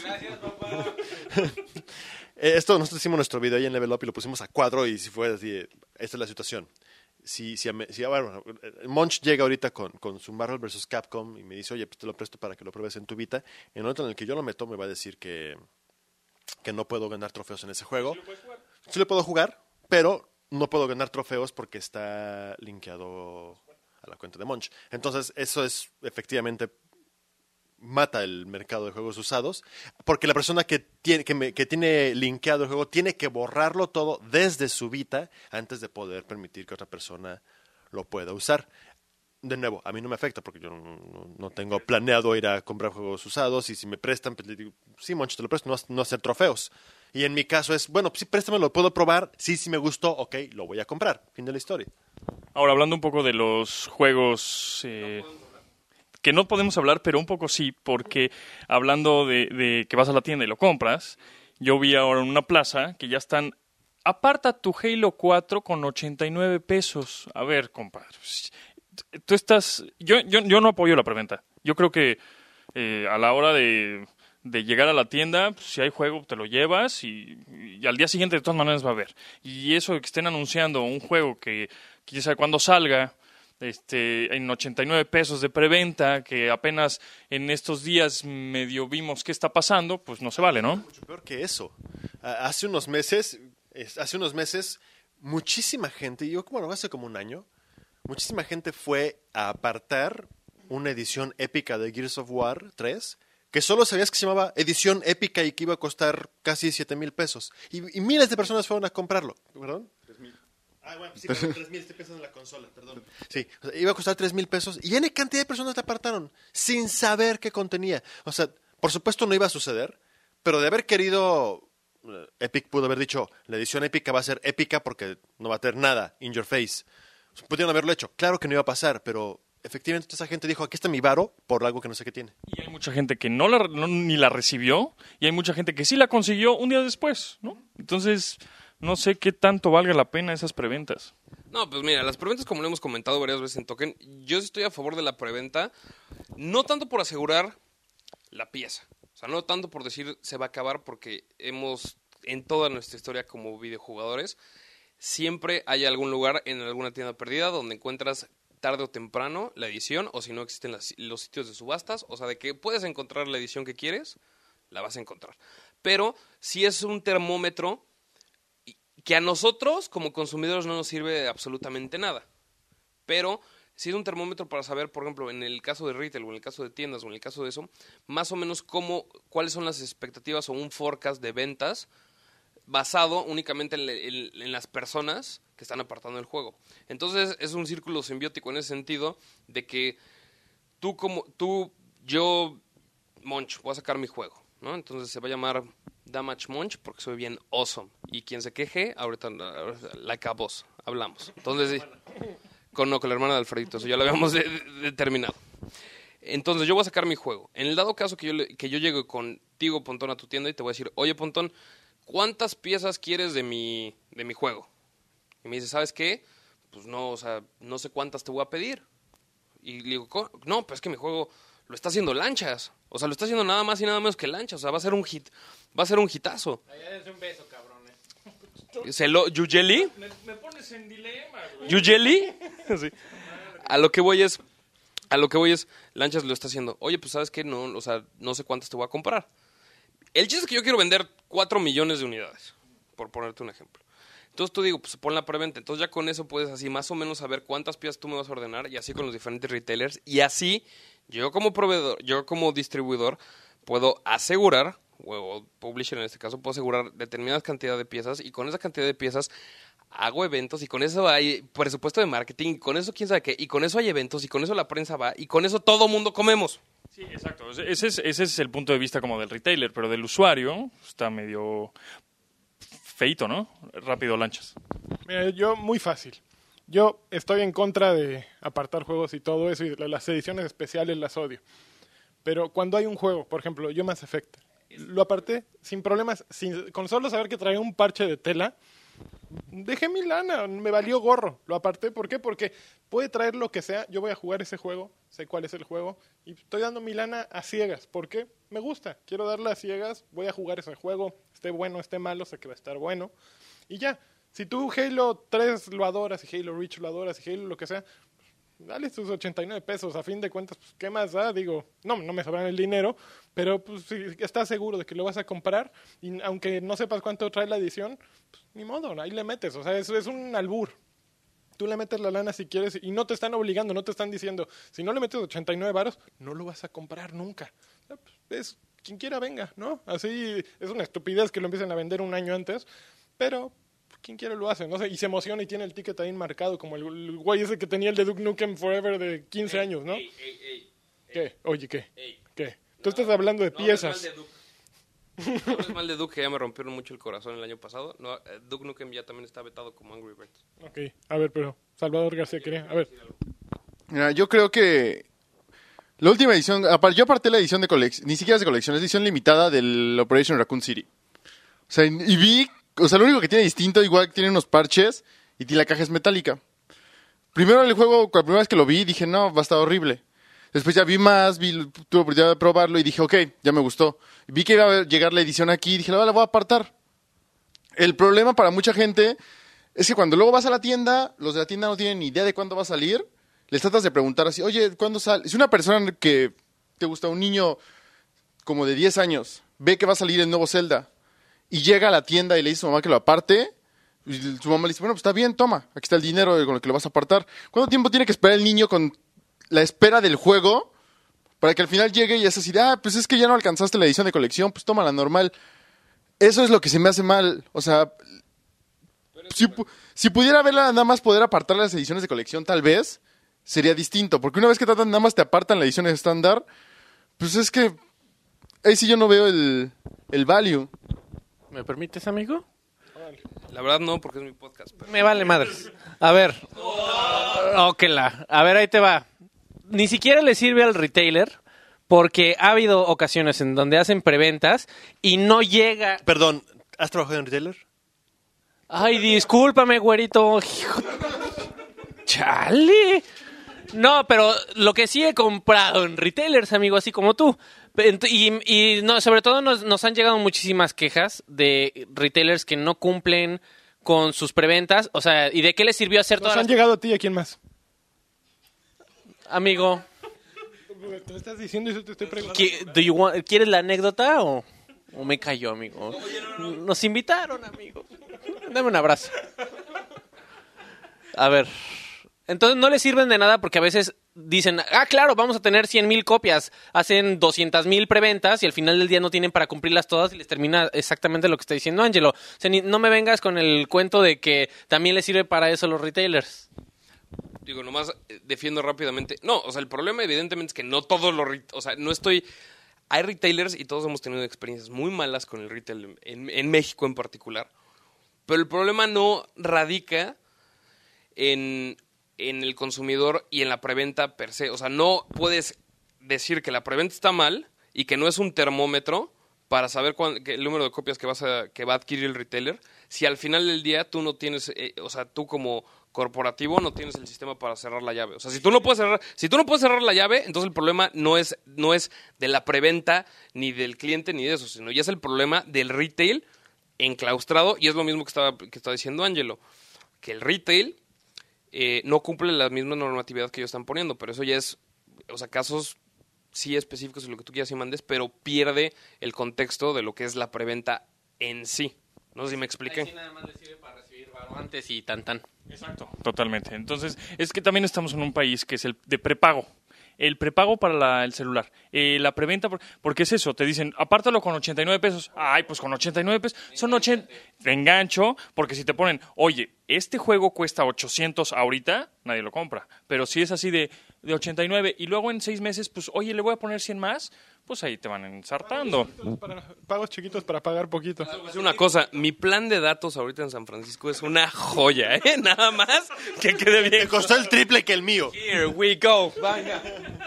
F: Esto nosotros hicimos nuestro video ahí en Level Up y lo pusimos a cuadro y si fue así, esta es la situación. Bueno, Monch llega ahorita con su Marvel vs. Capcom y me dice, oye, pues te lo presto para que lo pruebes en tu Vita. En el momento en el que yo lo meto me va a decir que no puedo ganar trofeos en ese juego. Sí lo puedo jugar, pero no puedo ganar trofeos porque está linkeado a la cuenta de Monch. Entonces, eso es efectivamente mata el mercado de juegos usados, porque la persona que tiene linkeado el juego tiene que borrarlo todo desde su Vita antes de poder permitir que otra persona lo pueda usar. De nuevo, a mí no me afecta porque yo no tengo planeado ir a comprar juegos usados, y si me prestan, pues le digo, sí, Monch, te lo presto, no hacer trofeos. Y en mi caso es, bueno, sí, préstamelo, lo puedo probar, sí me gustó, ok, lo voy a comprar. Fin de la historia.
C: Ahora, hablando un poco de los juegos que no podemos hablar, pero un poco sí, porque hablando de que vas a la tienda y lo compras, yo vi ahora en una plaza que ya están, aparta tu Halo 4 con 89 pesos. A ver, compadre, tú estás, yo no apoyo la preventa. Yo creo que a la hora de llegar a la tienda, pues, si hay juego te lo llevas y al día siguiente de todas maneras va a haber. Y eso de que estén anunciando un juego que quién sabe cuándo salga, en 89 pesos de preventa, que apenas en estos días medio vimos qué está pasando, pues no se vale, ¿no?
F: Mucho peor que eso. Hace unos meses, muchísima gente, hace como un año, muchísima gente fue a apartar una edición épica de Gears of War 3, que solo sabías que se llamaba edición épica y que iba a costar casi 7,000 pesos. Y miles de personas fueron a comprarlo. ¿Perdón? 3,000. Bueno, sí, 3,000 pesos en la consola, perdón. Sí, o sea, iba a costar 3,000 pesos y N cantidad de personas la apartaron sin saber qué contenía. O sea, por supuesto no iba a suceder, pero de haber querido, Epic pudo haber dicho, la edición épica va a ser épica porque no va a tener nada in your face. Pudieron haberlo hecho. Claro que no iba a pasar, pero efectivamente esa gente dijo, aquí está mi varo por algo que no sé qué tiene.
C: Y hay mucha gente que ni la recibió, y hay mucha gente que sí la consiguió un día después, ¿no? Entonces, no sé qué tanto valga la pena esas preventas.
B: No, pues mira, las preventas, como lo hemos comentado varias veces en Token, yo estoy a favor de la preventa, no tanto por asegurar la pieza, o sea, no tanto por decir se va a acabar, porque hemos, en toda nuestra historia como videojugadores, siempre hay algún lugar en alguna tienda perdida donde encuentras tarde o temprano la edición, o si no existen los sitios de subastas, o sea, de que puedes encontrar la edición que quieres, la vas a encontrar. Pero si es un termómetro que a nosotros como consumidores no nos sirve de absolutamente nada, pero si es un termómetro para saber, por ejemplo, en el caso de retail o en el caso de tiendas o en el caso de eso, más o menos cuáles son las expectativas o un forecast de ventas basado únicamente en las personas que están apartando el juego. Entonces es un círculo simbiótico en ese sentido de que yo, Monch, voy a sacar mi juego, ¿no? Entonces se va a llamar Damage Monch porque soy bien awesome. Y quien se queje, ahorita like a boss, hablamos. Entonces, con la hermana de Alfredito, eso ya lo habíamos determinado. Entonces yo voy a sacar mi juego. En el dado caso que yo llegue contigo, Pontón, a tu tienda y te voy a decir, oye, Pontón, ¿cuántas piezas quieres de mi juego? Y me dice, ¿sabes qué? Pues no, o sea, no sé cuántas te voy a pedir. Y le digo, no, pues es que mi juego lo está haciendo Lanchas. O sea, lo está haciendo nada más y nada menos que Lanchas. O sea, va a ser un hit, va a ser un hitazo.
D: Es un beso, cabrones.
B: ¿Yujeli?
C: Me pones en dilema, güey.
B: ¿Yujeli? Sí. A lo que voy es, Lanchas lo está haciendo. Oye, pues ¿sabes qué? No, o sea, no sé cuántas te voy a comprar. El chiste es que yo quiero vender 4 millones de unidades, por ponerte un ejemplo. Entonces tú digo, pues pon la preventa. Entonces ya con eso puedes así más o menos saber cuántas piezas tú me vas a ordenar y así con los diferentes retailers. Y así yo como proveedor, yo como distribuidor puedo asegurar, o publisher en este caso, puedo asegurar determinada cantidad de piezas y con esa cantidad de piezas hago eventos y con eso hay presupuesto de marketing y con eso quién sabe qué. Y con eso hay eventos y con eso la prensa va y con eso todo mundo comemos.
C: Sí, exacto. Ese es el punto de vista como del retailer, pero del usuario está medio feito, ¿no? Rápido, Lanchas.
E: Mira, yo muy fácil. Yo estoy en contra de apartar juegos y todo eso, y las ediciones especiales las odio. Pero cuando hay un juego, por ejemplo, yo Mass Effect, lo aparté sin problemas, con solo saber que traía un parche de tela, dejé mi lana, me valió gorro. Lo aparté, ¿por qué? Porque puede traer lo que sea, yo voy a jugar ese juego, sé cuál es el juego, y estoy dando mi lana a ciegas. ¿Por qué? Me gusta, quiero darle a ciegas, voy a jugar ese juego, esté bueno, esté malo, sé que va a estar bueno. Y ya, si tú Halo 3 lo adoras, y Halo Reach lo adoras, y Halo lo que sea, dale tus 89 pesos, a fin de cuentas, pues, ¿qué más da? Digo, no me sobran el dinero, pero pues si estás seguro de que lo vas a comprar, y aunque no sepas cuánto trae la edición, pues ni modo, ahí le metes, o sea, eso es un albur. Tú le metes la lana si quieres y no te están obligando, no te están diciendo, si no le metes 89 varos, no lo vas a comprar nunca. Es quien quiera venga, ¿no? Así es una estupidez que lo empiecen a vender un año antes, pero quien quiera lo hace, no sé, y se emociona y tiene el ticket ahí marcado como el güey ese que tenía el de Duke Nukem Forever de 15 años, ¿no? ¿Qué? Oye, ¿qué? ¿Qué? Tú estás hablando de piezas.
B: No hables mal de Duke, que ya me rompieron mucho el corazón el año pasado. No, Duke Nukem ya también está vetado como Angry Birds.
E: Ok, a ver, pero Salvador García quería, a ver.
G: Mira, yo creo que la última edición, yo aparté la edición de colección, ni siquiera es de colección, es edición limitada del Operation Raccoon City. O sea, y vi, o sea, lo único que tiene distinto, igual que tiene unos parches y la caja es metálica. Primero el juego, la primera vez que lo vi, dije, no, va a estar horrible. Después ya vi más, tuve oportunidad de probarlo y dije, ok, ya me gustó. Vi que iba a llegar la edición aquí y dije, la voy a apartar. El problema para mucha gente es que cuando luego vas a la tienda, los de la tienda no tienen ni idea de cuándo va a salir. Les tratas de preguntar así, oye, ¿cuándo sale? Si una persona que te gusta, un niño como de 10 años, ve que va a salir el nuevo Zelda y llega a la tienda y le dice a su mamá que lo aparte, y su mamá le dice, bueno, pues está bien, toma, aquí está el dinero con el que lo vas a apartar. ¿Cuánto tiempo tiene que esperar el niño con la espera del juego para que al final llegue y es así, pues es que ya no alcanzaste la edición de colección, pues toma la normal? Eso es lo que se me hace mal. O sea, si pudiera verla nada más poder apartar las ediciones de colección, tal vez sería distinto. Porque una vez que nada más te apartan la edición estándar, pues es que ahí sí yo no veo el value.
D: ¿Me permites, amigo?
B: La verdad no, porque es mi podcast. Pero...
D: Me vale madres. A ver. A ver, ahí te va. Ni siquiera le sirve al retailer porque ha habido ocasiones en donde hacen preventas y no llega...
F: Perdón, ¿has trabajado en retailer?
D: Ay, discúlpame, güerito. Chale. No, pero lo que sí he comprado en retailers, amigo, así como tú. Y no, sobre todo nos han llegado muchísimas quejas de retailers que no cumplen con sus preventas. O sea, ¿y de qué les sirvió hacer todas
E: ¿Nos han llegado a ti y a quién más?
D: Amigo,
E: ¿Te estás diciendo eso? Te estoy preguntando.
D: ¿quieres la anécdota o me cayó, amigo? Nos invitaron, amigo. Dame un abrazo. A ver. Entonces no les sirven de nada porque a veces dicen, claro, vamos a tener 100,000 copias. Hacen 200,000 preventas y al final del día no tienen para cumplirlas todas y les termina exactamente lo que está diciendo Ángelo. O sea, no me vengas con el cuento de que también les sirve para eso los retailers.
B: Digo, nomás defiendo rápidamente. No, o sea, el problema evidentemente es que no todos los... O sea, no estoy... Hay retailers y todos hemos tenido experiencias muy malas con el retail en México en particular. Pero el problema no radica en el consumidor y en la preventa per se. O sea, no puedes decir que la preventa está mal y que no es un termómetro para saber el número de copias que va a adquirir el retailer si al final del día tú no tienes... o sea, tú como corporativo no tienes el sistema para cerrar la llave. O sea, si tú no puedes cerrar la llave, entonces el problema no es de la preventa ni del cliente ni de eso, sino ya es el problema del retail enclaustrado, y es lo mismo que estaba diciendo Ángelo, que el retail no cumple la misma normatividad que ellos están poniendo, pero eso ya es, o sea, casos sí específicos y lo que tú quieras y mandes, pero pierde el contexto de lo que es la preventa en sí. No sé si me expliqué.
D: Ahí sí nada más le sirve para recibir varo antes y tan.
C: Exacto, totalmente. Entonces, es que también estamos en un país que es el de prepago. El prepago para el celular. La preventa, porque es eso, te dicen, apártalo con 89 pesos. Ay, pues con 89 pesos son 80. Te engancho, porque si te ponen, oye, este juego cuesta 800 ahorita, nadie lo compra. Pero si es así de 89 y luego en 6 meses, pues, oye, le voy a poner 100 más, pues ahí te van ensartando.
E: Pagos chiquitos para pagar poquito.
B: Es una cosa, mi plan de datos ahorita en San Francisco es una joya, ¿eh? Nada más que quede bien.
F: Te costó el triple que el mío.
B: Here we go. Venga.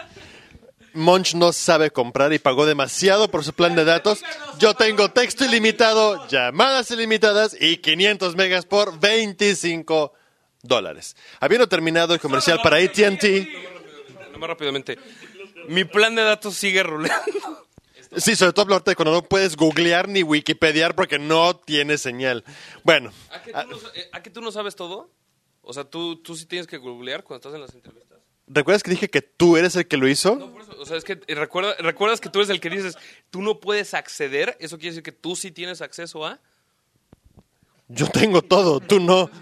F: Monch no sabe comprar y pagó demasiado por su plan de datos. Yo tengo texto ilimitado, llamadas ilimitadas y 500 megas por $25. Habiendo terminado el comercial para AT&T...
B: Más rápidamente. Mi plan de datos sigue ruleando.
F: Sí, sobre todo ahorita cuando no puedes googlear ni wikipediar porque no tiene señal. Bueno.
B: ¿A que tú no sabes todo? O sea, ¿tú sí tienes que googlear cuando estás en las entrevistas?
F: ¿Recuerdas que dije que tú eres el que lo hizo?
B: No, por eso. O sea, es que recuerdas que tú eres el que dices, tú no puedes acceder. Eso quiere decir que tú sí tienes acceso a...
F: Yo tengo todo, tú no.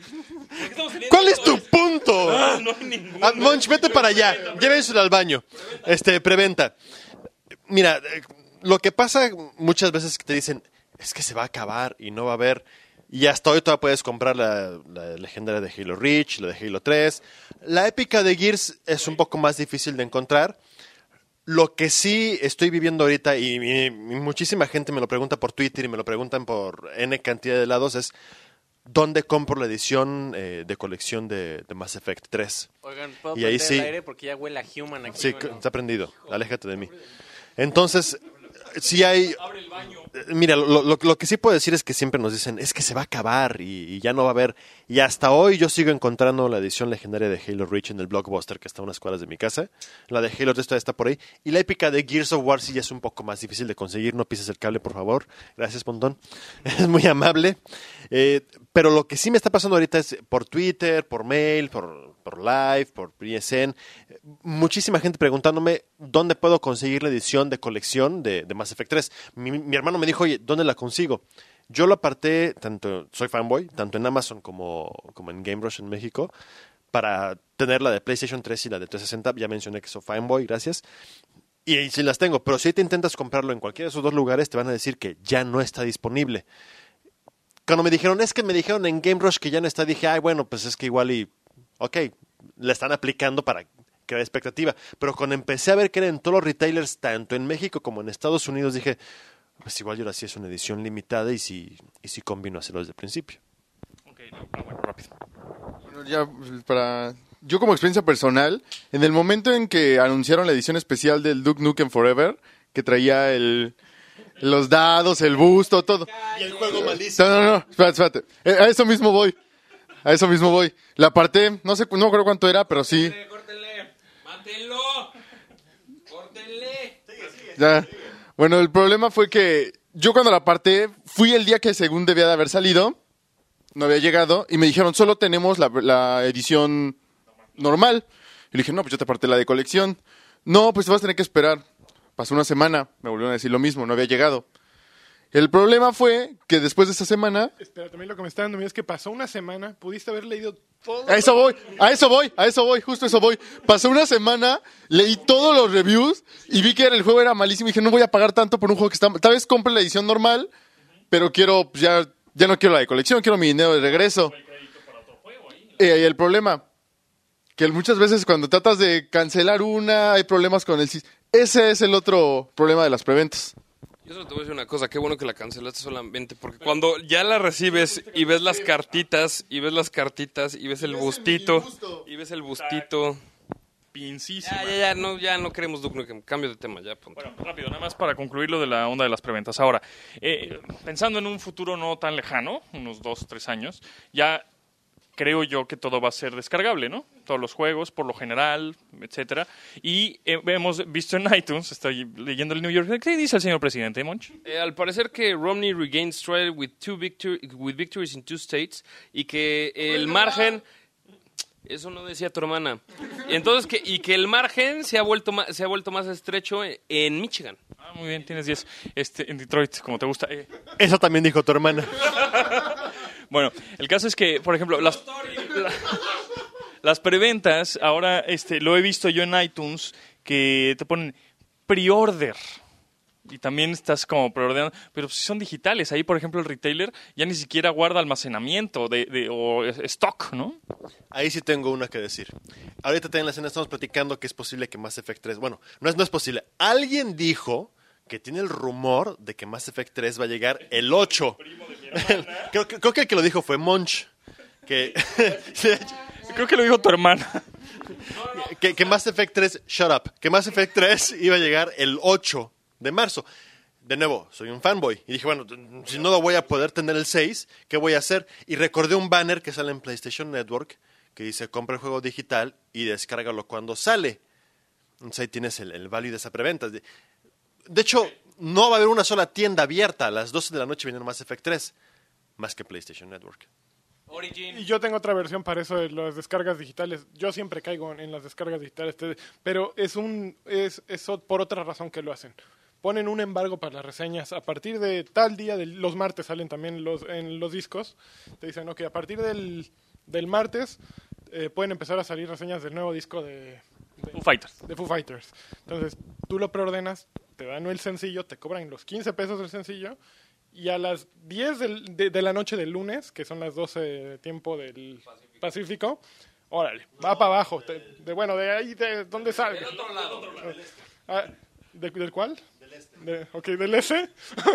F: ¿Cuál es tu punto?
C: No hay ninguno.
F: Monch, vete para allá. Llévenselo al baño. Preventa. Mira, lo que pasa muchas veces es que te dicen, es que se va a acabar y no va a haber. Y hasta hoy todavía puedes comprar la legendaria de Halo Reach, la de Halo 3. La épica de Gears es un poco más difícil de encontrar. Lo que sí estoy viviendo ahorita, y muchísima gente me lo pregunta por Twitter y me lo preguntan por N cantidad de lados, es ¿dónde compro la edición de colección de Mass Effect 3?
D: Oigan, ¿puedo
F: Y ahí
D: prender
F: sí.
D: el aire? Porque ya huele a human aquí.
F: Sí,
D: bueno.
F: está prendido. Aléjate de mí. Entonces, sí hay... Mira, lo que sí puedo decir es que siempre nos dicen, es que se va a acabar y ya no va a haber. Y hasta hoy yo sigo encontrando la edición legendaria de Halo Reach en el Blockbuster, que está a unas cuadras de mi casa. La de Halo 3 todavía está por ahí. Y la épica de Gears of War sí ya es un poco más difícil de conseguir. No pises el cable, por favor. Gracias, Pontón. Es muy amable. Pero lo que sí me está pasando ahorita es por Twitter, por mail, por live, por PSN. Muchísima gente preguntándome dónde puedo conseguir la edición de colección de Mass Effect 3. Mi hermano me dijo, oye, ¿dónde la consigo? Yo lo aparté, soy fanboy, tanto en Amazon como en GameRush en México, para tener la de PlayStation 3 y la de 360. Ya mencioné que soy fanboy, gracias. Y sí las tengo, pero si te intentas comprarlo en cualquiera de esos dos lugares, te van a decir que ya no está disponible. Cuando me dijeron en GameRush que ya no está, dije, ay, bueno, pues es que igual ok, le están aplicando para crear expectativa. Pero cuando empecé a ver que era en todos los retailers, tanto en México como en Estados Unidos, dije, pues igual yo ahora sí es una edición limitada y sí convino hacerlo desde el principio.
C: Ok, bueno, rápido.
G: Bueno, yo como experiencia personal, en el momento en que anunciaron la edición especial del Duke Nukem Forever, que traía los dados, el busto, todo.
F: Y el juego malísimo.
G: No, espérate. A eso mismo voy. La aparté, no creo cuánto era, pero sí.
B: Córtenle, mátenlo. Córtenle.
G: Ya. Bueno, el problema fue que yo cuando la aparté, fui el día que según debía de haber salido, no había llegado, y me dijeron, solo tenemos la edición normal. Y le dije, no, pues yo te aparté la de colección. No, pues te vas a tener que esperar. Pasó una semana, me volvieron a decir lo mismo, no había llegado. El problema fue que después de esa semana...
E: Espera, también lo que me está dando miedo es que pasó una semana, pudiste haber leído todo.
G: A eso voy, justo a eso voy. Pasó una semana, leí todos los reviews y vi que el juego era malísimo y dije, no voy a pagar tanto por un juego que está... Tal vez compre la edición normal, pero quiero, pues ya no quiero la de colección, quiero mi dinero de regreso. Y el problema, que muchas veces cuando tratas de cancelar una, hay problemas con el... Ese es el otro problema de las preventas.
B: Yo solo te voy a decir una cosa, qué bueno que la cancelaste solamente, porque cuando ya la recibes y ves las cartitas, y ves el bustito,
C: Pincísima.
B: ya no queremos Duke Nukem, cambio de tema, ya, punto.
C: Bueno, rápido, nada más para concluir lo de la onda de las preventas. Ahora, pensando en un futuro no tan lejano, unos 2-3 años, ya creo yo que todo va a ser descargable, ¿no? Todos los juegos, por lo general, etcétera. Y hemos visto en iTunes, estoy leyendo el New York, ¿qué dice el señor presidente, Monch?
B: Al parecer que Romney regained stride with victories in 2 states y que el margen... Eso no decía tu hermana. Entonces, que el margen se ha vuelto más estrecho en Michigan.
C: Ah, muy bien, tienes 10. En Detroit, como te gusta.
F: Eso también dijo tu hermana.
C: Bueno, el caso es que, por ejemplo, las preventas, ahora lo he visto yo en iTunes, que te ponen pre-order. Y también estás como preordenando, pero si son digitales, ahí por ejemplo el retailer ya ni siquiera guarda almacenamiento o stock, ¿no?
F: Ahí sí tengo una que decir. Ahorita en la escena estamos platicando que es posible que Mass Effect 3... Bueno, no es posible. Alguien dijo que tiene el rumor de que Mass Effect 3 va a llegar el 8. creo que el que lo dijo fue Monch.
C: Creo que lo dijo tu hermana.
F: Que Mass Effect 3... Shut up. Que Mass Effect 3 iba a llegar el 8 de marzo. De nuevo, soy un fanboy. Y dije, bueno, si no lo voy a poder tener el 6, ¿qué voy a hacer? Y recordé un banner que sale en PlayStation Network que dice, compra el juego digital y descárgalo cuando sale. Entonces ahí tienes el value de esa preventa. De hecho, no va a haber una sola tienda abierta. A las 12 de la noche viene Mass Effect 3. Más que PlayStation Network.
E: Y yo tengo otra versión para eso de las descargas digitales. Yo siempre caigo en las descargas digitales, pero es por otra razón que lo hacen. Ponen un embargo para las reseñas. A partir de tal día, los martes salen también en los discos. Te dicen, ok, a partir del del martes pueden empezar a salir reseñas del nuevo disco de
C: Foo Fighters.
E: Foo Fighters. Entonces, tú lo preordenas, te dan el sencillo, te cobran los 15 pesos del sencillo, y a las 10 de la noche del lunes, que son las 12 de tiempo del Pacífico, órale, va para abajo. De ahí, de donde salga.
B: Del otro lado.
E: ¿Del cuál? Del este. Ok, del S.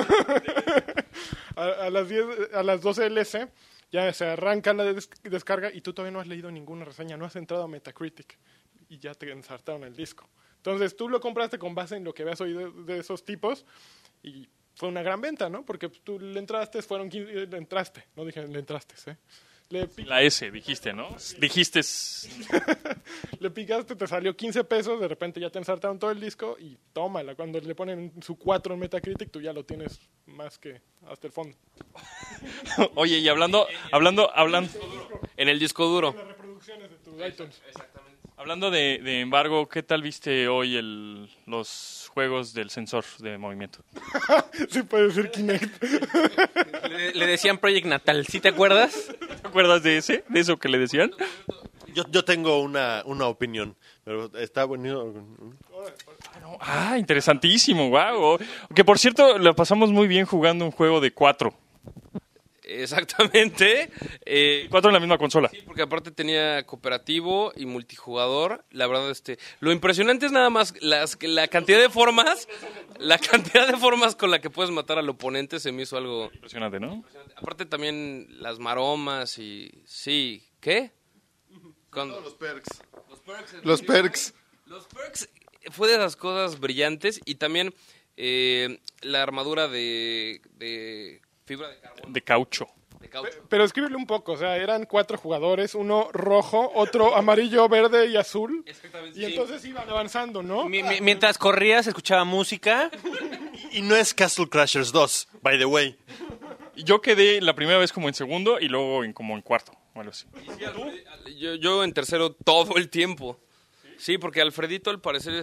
E: a las 12 del S, ya se arranca la descarga y tú todavía no has leído ninguna reseña, no has entrado a Metacritic y ya te ensartaron el disco. Entonces tú lo compraste con base en lo que habías oído de esos tipos y fue una gran venta, ¿no? Porque tú le entraste, fueron 15, le entraste, no dije le entraste, ¿eh?
C: La S, dijiste, ¿no? Dijiste...
E: Le picaste, te salió 15 pesos, de repente ya te ensartaron todo el disco y tómala. Cuando le ponen su 4 en Metacritic, tú ya lo tienes más que hasta el fondo.
C: Oye, y hablando...
B: En el disco duro.
E: Las reproducciones de tu iTunes.
C: Hablando de embargo, ¿qué tal viste hoy los juegos del sensor de movimiento?
E: Sí puede ser Kinect.
D: Le decían Project Natal, ¿sí te acuerdas?
C: ¿Te acuerdas de eso que le decían?
F: Yo tengo una opinión, pero está bonito.
C: Ah, interesantísimo, wow. Que por cierto, lo pasamos muy bien jugando un juego de 4.
B: Exactamente.
C: 4 en la misma consola.
B: Sí, porque aparte tenía cooperativo y multijugador. La verdad, lo impresionante es nada más la cantidad de formas. La cantidad de formas con la que puedes matar al oponente se me hizo algo
C: impresionante, ¿no?
B: Aparte también las maromas y... Sí, ¿qué?
G: Todos los perks.
B: Los perks fue de esas cosas brillantes. Y también la armadura de fibra de carbón.
C: De caucho.
E: Pero escríbele un poco, o sea, eran 4 jugadores, uno rojo, otro amarillo, verde y azul.
B: Exactamente.
E: Y entonces iban avanzando, ¿no?
D: Mientras corrías, escuchaba música.
F: Y no es Castle Crashers 2, by the way.
C: Yo quedé la primera vez como en segundo y luego como en cuarto. Bueno, sí.
B: Yo en tercero todo el tiempo. Sí, porque Alfredito al parecer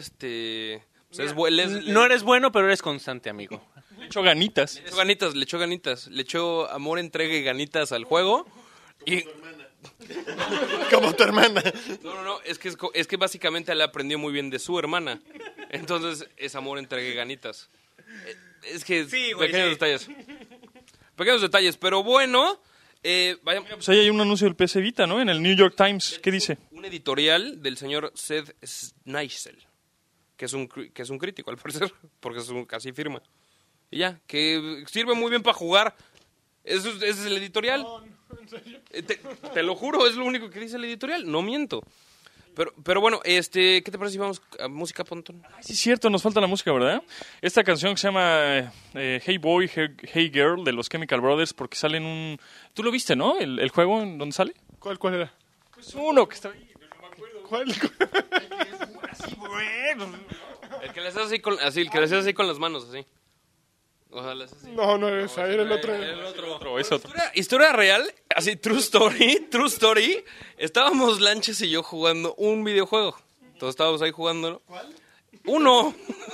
D: No eres bueno, pero eres constante, amigo.
C: Le echó ganitas.
B: Le echó ganitas. Le echó amor, entrega y ganitas al juego. Y...
F: Como tu hermana.
B: No, es que básicamente él aprendió muy bien de su hermana. Entonces es amor, entrega y ganitas. Es que
D: Sí, güey,
B: pequeños
D: sí.
B: detalles. Pequeños detalles, pero bueno, vaya,
C: Pues ahí hay un anuncio del PS Vita, ¿no? En el New York Times. ¿Qué dice?
B: un editorial del señor Seth Schneisel, que es un crítico al parecer, porque casi firma. Y ya, que sirve muy bien para jugar. Ese es el editorial. Te lo juro, es lo único que dice el editorial, no miento. Pero bueno, ¿qué te parece si vamos a música, Pontón?
C: Sí, es cierto, nos falta la música, ¿verdad? Esta canción que se llama Hey Boy, Hey Girl de los Chemical Brothers, porque sale en un... ¿Tú lo viste, no? ¿El juego en donde sale?
E: ¿Cuál era?
C: Pues uno que está ahí.
E: ¿Cuál?
C: Así, bueno.
B: El que le haces el que le haces así con las manos, así. Ojalá sea así.
E: No era esa, era el otro.
C: Es otro.
B: Historia real, así, true story. Estábamos Lanches y yo jugando un videojuego. Todos estábamos ahí jugando. ¿Cuál? Uno.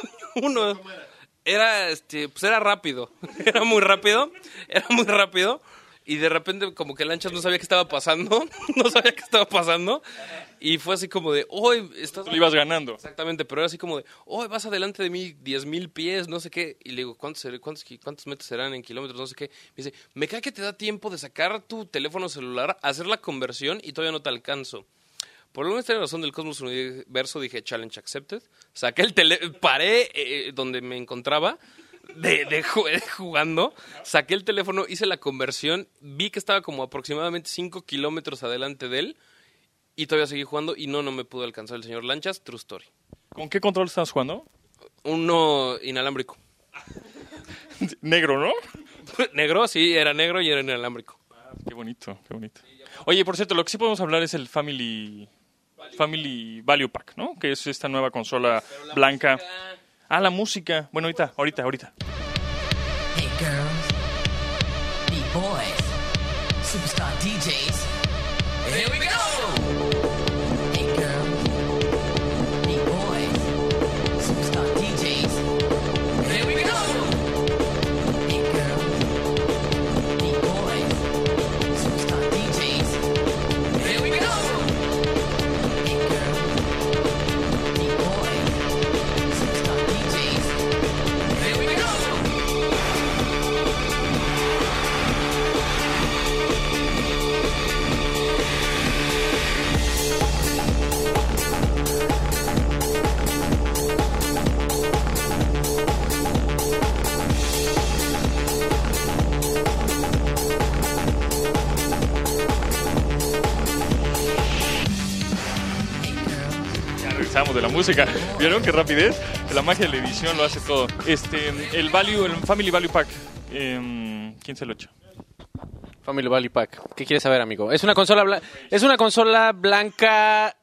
B: Era, pues era rápido. Era muy rápido. Y de repente como que Lanchas no sabía qué estaba pasando. Y fue así como de, hoy estás...
C: Tú ibas ganando.
B: Exactamente, pero era así como de, hoy vas adelante de mí 10,000 pies, no sé qué. Y le digo, ¿cuántos metros serán en kilómetros? No sé qué. Me dice, me cae que te da tiempo de sacar tu teléfono celular, hacer la conversión y todavía no te alcanzo. Por alguna extraña razón del Cosmos Universo dije, challenge accepted. Saqué el teléfono, paré donde me encontraba jugando, saqué el teléfono, hice la conversión, vi que estaba como aproximadamente 5 kilómetros adelante de él. Y todavía seguí jugando y no me pudo alcanzar el señor Lanchas. True story.
C: ¿Con qué control estás jugando?
B: Uno inalámbrico.
C: Negro, ¿no?
B: Negro, sí, era negro y era inalámbrico.
C: Qué bonito. Oye, por cierto, lo que sí podemos hablar es el Family Value Pack, ¿no? Que es esta nueva consola blanca. La música. Bueno, ahorita.
A: Hey girls, beat boys, superstar DJs. Here we go! Hey girls, beat boys, superstar DJs. Here we go! Hey girls, beat boys, superstar DJs.
C: música. ¿Vieron qué rapidez? La magia de la edición lo hace todo. El Family Value Pack. ¿Quién se lo echa?
D: Family Value Pack. ¿Qué quieres saber, amigo? Es una consola blanca,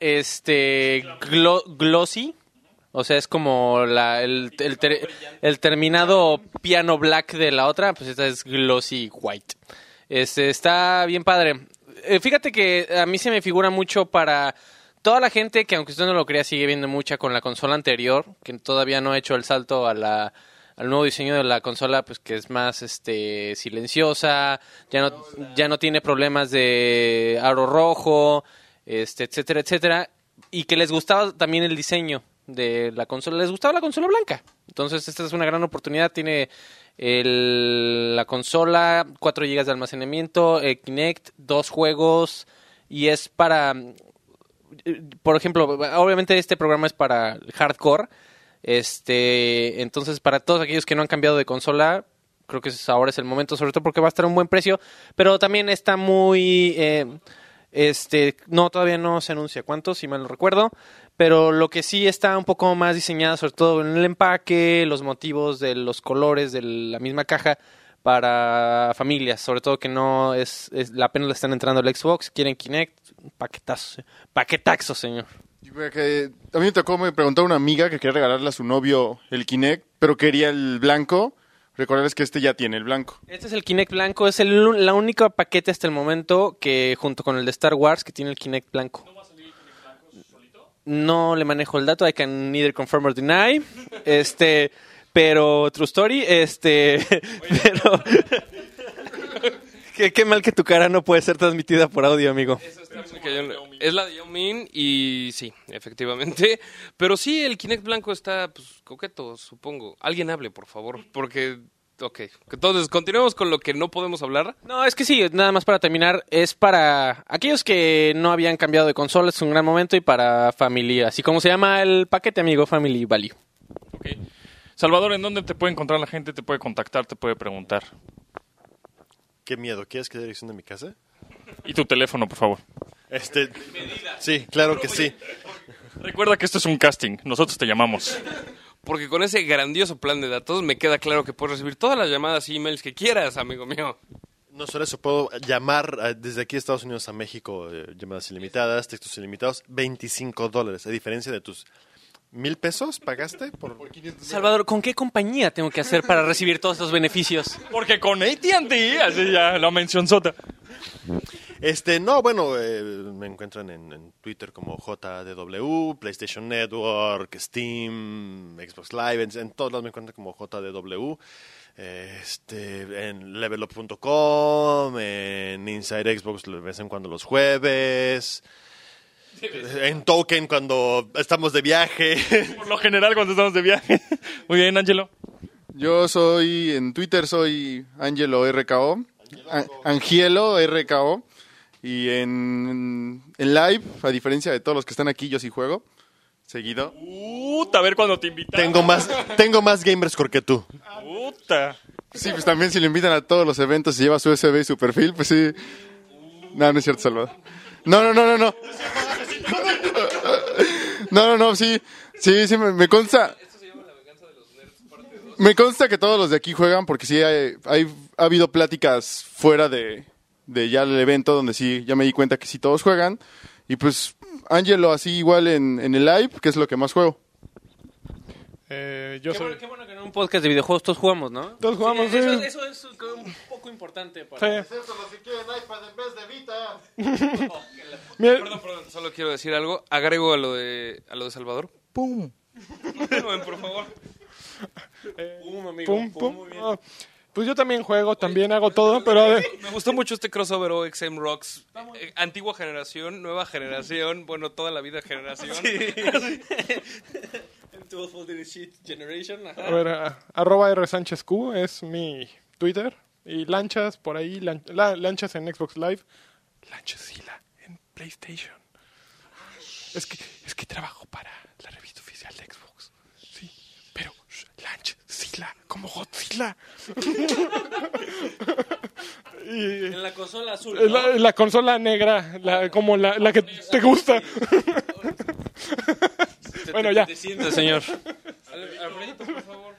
D: glossy. O sea, es como el terminado piano black de la otra, pues esta es glossy white. Está bien padre. Fíjate que a mí se me figura mucho para toda la gente que, aunque usted no lo crea, sigue viendo mucha con la consola anterior, que todavía no ha hecho el salto al nuevo diseño de la consola, pues que es más silenciosa, ya no tiene problemas de aro rojo, etcétera, etcétera, y que les gustaba también el diseño de la consola, les gustaba la consola blanca. Entonces esta es una gran oportunidad. Tiene la consola, 4 GB de almacenamiento, Kinect, 2 juegos, y es para, por ejemplo, obviamente este programa es para hardcore. Entonces para todos aquellos que no han cambiado de consola, creo que ahora es el momento, sobre todo porque va a estar a un buen precio, pero también está muy no, todavía no se anuncia cuánto, si mal no recuerdo, pero lo que sí está un poco más diseñado, sobre todo en el empaque, los motivos de los colores de la misma caja para familias, sobre todo que no apenas le están entrando el Xbox, quieren Kinect, paquetazo, señor.
G: A mí me tocó, me preguntó una amiga que quería regalarle a su novio el Kinect, pero quería el blanco. Recordarles que ya tiene el blanco.
D: Este es el Kinect blanco, es la única paquete hasta el momento que, junto con el de Star Wars, que tiene el Kinect blanco.
C: ¿No va a salir el Kinect blanco solito?
D: No le manejo el dato, I can neither confirm or deny. Pero true story, pero qué mal que tu cara no puede ser transmitida por audio, amigo.
B: Es la de Yao Ming y sí, efectivamente. Pero sí, el Kinect blanco está coqueto, supongo. Alguien hable, por favor, porque... Ok, entonces continuemos con lo que no podemos hablar.
D: No, es que sí, nada más para terminar, es para aquellos que no habían cambiado de consola, es un gran momento, y para familia, así como se llama el paquete, amigo, Family Value.
C: Ok. Salvador, ¿en dónde te puede encontrar la gente? ¿Te puede contactar? ¿Te puede preguntar?
F: Qué miedo. ¿Quieres que dé dirección de mi casa?
C: Y tu teléfono, por favor.
F: Sí, claro que sí.
C: Recuerda que esto es un casting. Nosotros te llamamos.
B: Porque con ese grandioso plan de datos me queda claro que puedes recibir todas las llamadas y emails que quieras, amigo mío.
F: No solo eso, puedo llamar desde aquí de Estados Unidos a México, llamadas ilimitadas, textos ilimitados, $25, a diferencia de tus $1,000 pagaste por 500.
D: Salvador, ¿con qué compañía tengo que hacer para recibir todos estos beneficios?
C: Porque con AT&T, así ya la mención sota.
F: No, bueno, me encuentran en Twitter como JDW, PlayStation Network, Steam, Xbox Live, en todos lados me encuentran como JDW. En levelup.com, en Inside Xbox de vez en cuando los jueves, en Token cuando estamos de viaje.
C: Por lo general cuando estamos de viaje. Muy bien, Ángelo.
G: Yo en Twitter soy Angelo RKO, Angielo RKO, y en live, a diferencia de todos los que están aquí, yo sí juego, seguido.
C: A ver cuando te invitan.
F: Tengo más gamerscore que tú.
C: Puta.
G: Sí, pues también si le invitan a todos los eventos y lleva su USB y su perfil, pues sí. No es cierto, Salvador. No. No, sí, me consta. Me consta que todos los de aquí juegan porque sí ha habido pláticas fuera de ya el evento donde sí ya me di cuenta que sí todos juegan. Y pues Ángelo así igual en el live, que es lo que más juego.
D: Qué bueno que en un podcast de videojuegos todos jugamos, ¿no?
E: Todos jugamos, sí.
D: Eso es un poco importante para...
E: Sí.
F: Excepto los que quieren iPad en vez de Vita.
B: Perdón, solo quiero decir algo. Agrego a lo de Salvador. ¡Pum! Por favor.
E: Pum. Ah, pues yo también juego, también hago todo, pero...
B: Me gustó mucho este crossover OXM Rocks. Antigua generación, nueva generación, bueno, toda la vida generación.
E: A ver, @RSánchezQ es mi Twitter. Y lanchas por ahí, lanchas en Xbox Live. Lanchazilla en PlayStation. Es que trabajo para la revista oficial de Xbox. Sí, pero Lanchazilla, como Godzilla.
D: En la consola azul,
E: ¿no? La consola negra, como la que te gusta. Bueno, ya.
D: Te sientes, señor.
B: Alfredito, por favor.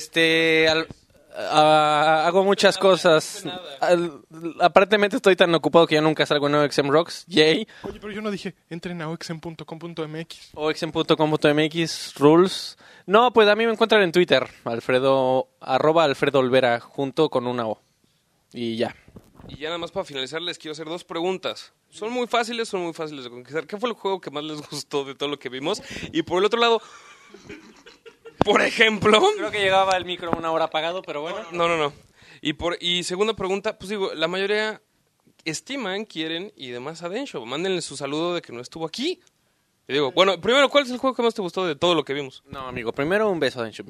D: Hago muchas cosas. Aparentemente estoy tan ocupado que ya nunca salgo en OXM Rocks. Yay.
E: Oye, pero yo no dije, entren a oxen.com.mx.
D: OXM.com.mx, rules. No, pues a mí me encuentran en Twitter, @Alfredo Olvera, junto con una O. Y ya.
B: Y ya nada más para finalizar les quiero hacer 2 preguntas. Son muy fáciles de conquistar. ¿Qué fue el juego que más les gustó de todo lo que vimos? Y por el otro lado, por ejemplo...
D: Creo que llegaba el micro 1 hora apagado, pero bueno.
B: No. Y segunda pregunta, pues digo, la mayoría estiman, quieren y demás a Densho. Mándenle su saludo de que no estuvo aquí. Y digo, bueno, primero, ¿cuál es el juego que más te gustó de todo lo que vimos?
D: No, amigo, primero un beso, Densho.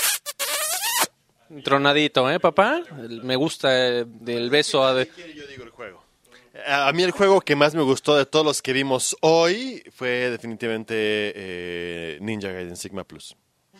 D: Tronadito, papá? Me gusta del beso a...
F: Yo digo el juego. A mí el juego que más me gustó de todos los que vimos hoy fue definitivamente Ninja Gaiden Sigma Plus.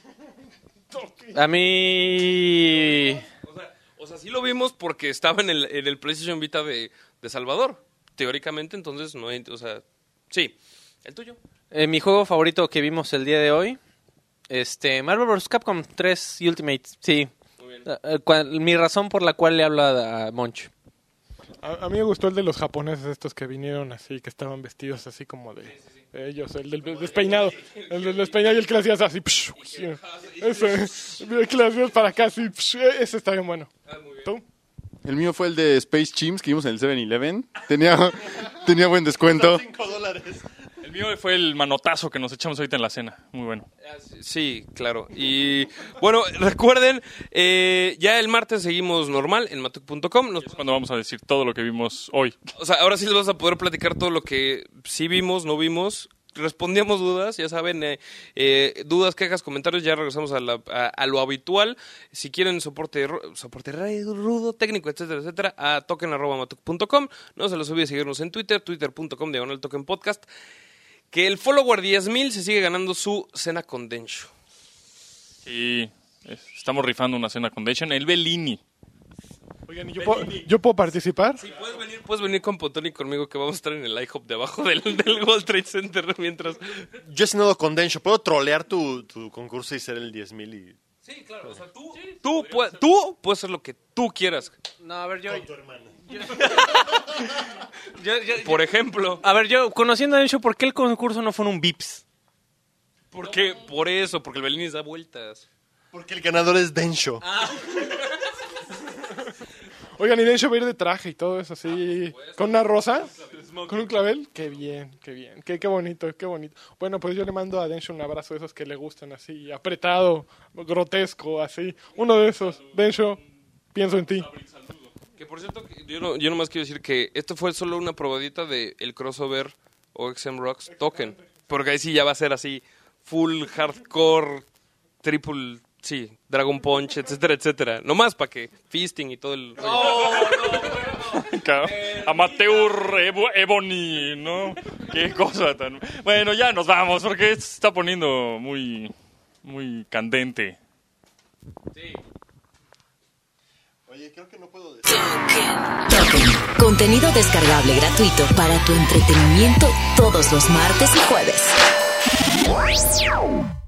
D: A mí...
B: O sea, sí lo vimos porque estaba en el PlayStation Vita de Salvador, teóricamente, entonces no hay... O sea, sí. ¿El tuyo?
D: Mi juego favorito que vimos el día de hoy, Marvel vs. Capcom 3 Ultimate, sí. Mi razón por la cual le habla a Monch.
E: A mí me gustó el de los japoneses estos que vinieron así, que estaban vestidos así como de ellos, el del despeinado. El del despeinado y el que le hacías así. Ese, el que le hacías para acá así. Ese está bien bueno. ¿Tú?
G: El mío fue el de Space Chimps que vimos en el 7-Eleven. Tenía buen descuento.
F: $5.
C: El mío fue el manotazo que nos echamos ahorita en la cena. Muy bueno.
B: Sí, claro. Y bueno, recuerden, ya el martes seguimos normal en matuk.com.
C: Es cuando vamos a decir todo lo que vimos hoy.
B: O sea, ahora sí les vamos a poder platicar todo lo que sí vimos, no vimos. Respondíamos dudas, ya saben, dudas, quejas, comentarios, ya regresamos a lo habitual. Si quieren soporte rudo, técnico, etcétera, etcétera, a token@matuk.com. No se los olvide seguirnos en Twitter, twitter.com/tokenpodcast. Que el follower 10,000 se sigue ganando su cena con Densho.
C: Sí, estamos rifando una cena con Densho en el Bellini.
E: Oigan, ¿y yo puedo participar?
B: Sí, puedes venir con Potón y conmigo que vamos a estar en el IHOP de abajo del World Trade Center mientras...
F: Yo he cenado con Densho. ¿Puedo trolear tu concurso y ser el 10,000 y...?
B: Sí, claro. O sea, tú puedes hacer lo que tú quieras.
D: No, a ver, yo...
F: Con tu hermano.
B: Por ejemplo.
D: A ver, yo, conociendo a Densho, ¿por qué el concurso no fue en un Vips?
B: Porque el Bellini da vueltas.
F: Porque el ganador es Densho.
E: Oigan, y Densho va a ir de traje y todo eso así, con una rosa, con un clavel. Qué bien, qué bonito, qué bonito. Bueno, pues yo le mando a Densho un abrazo de esos que le gustan así, apretado, grotesco, así. Uno de esos. Densho, pienso en ti.
B: Que por cierto, yo nomás quiero decir que esto fue solo una probadita del crossover OXM Rocks Token. Porque ahí sí ya va a ser así, full hardcore, triple... Sí, Dragon Punch, etcétera, etcétera. Nomás para que Fisting y todo el...
C: Amateur Ebony, ¿no? Qué cosa tan... Bueno, ya nos vamos porque se está poniendo muy candente.
B: Sí.
F: Oye, creo que no puedo decir...
H: Token. Contenido descargable gratuito para tu entretenimiento todos los martes y jueves.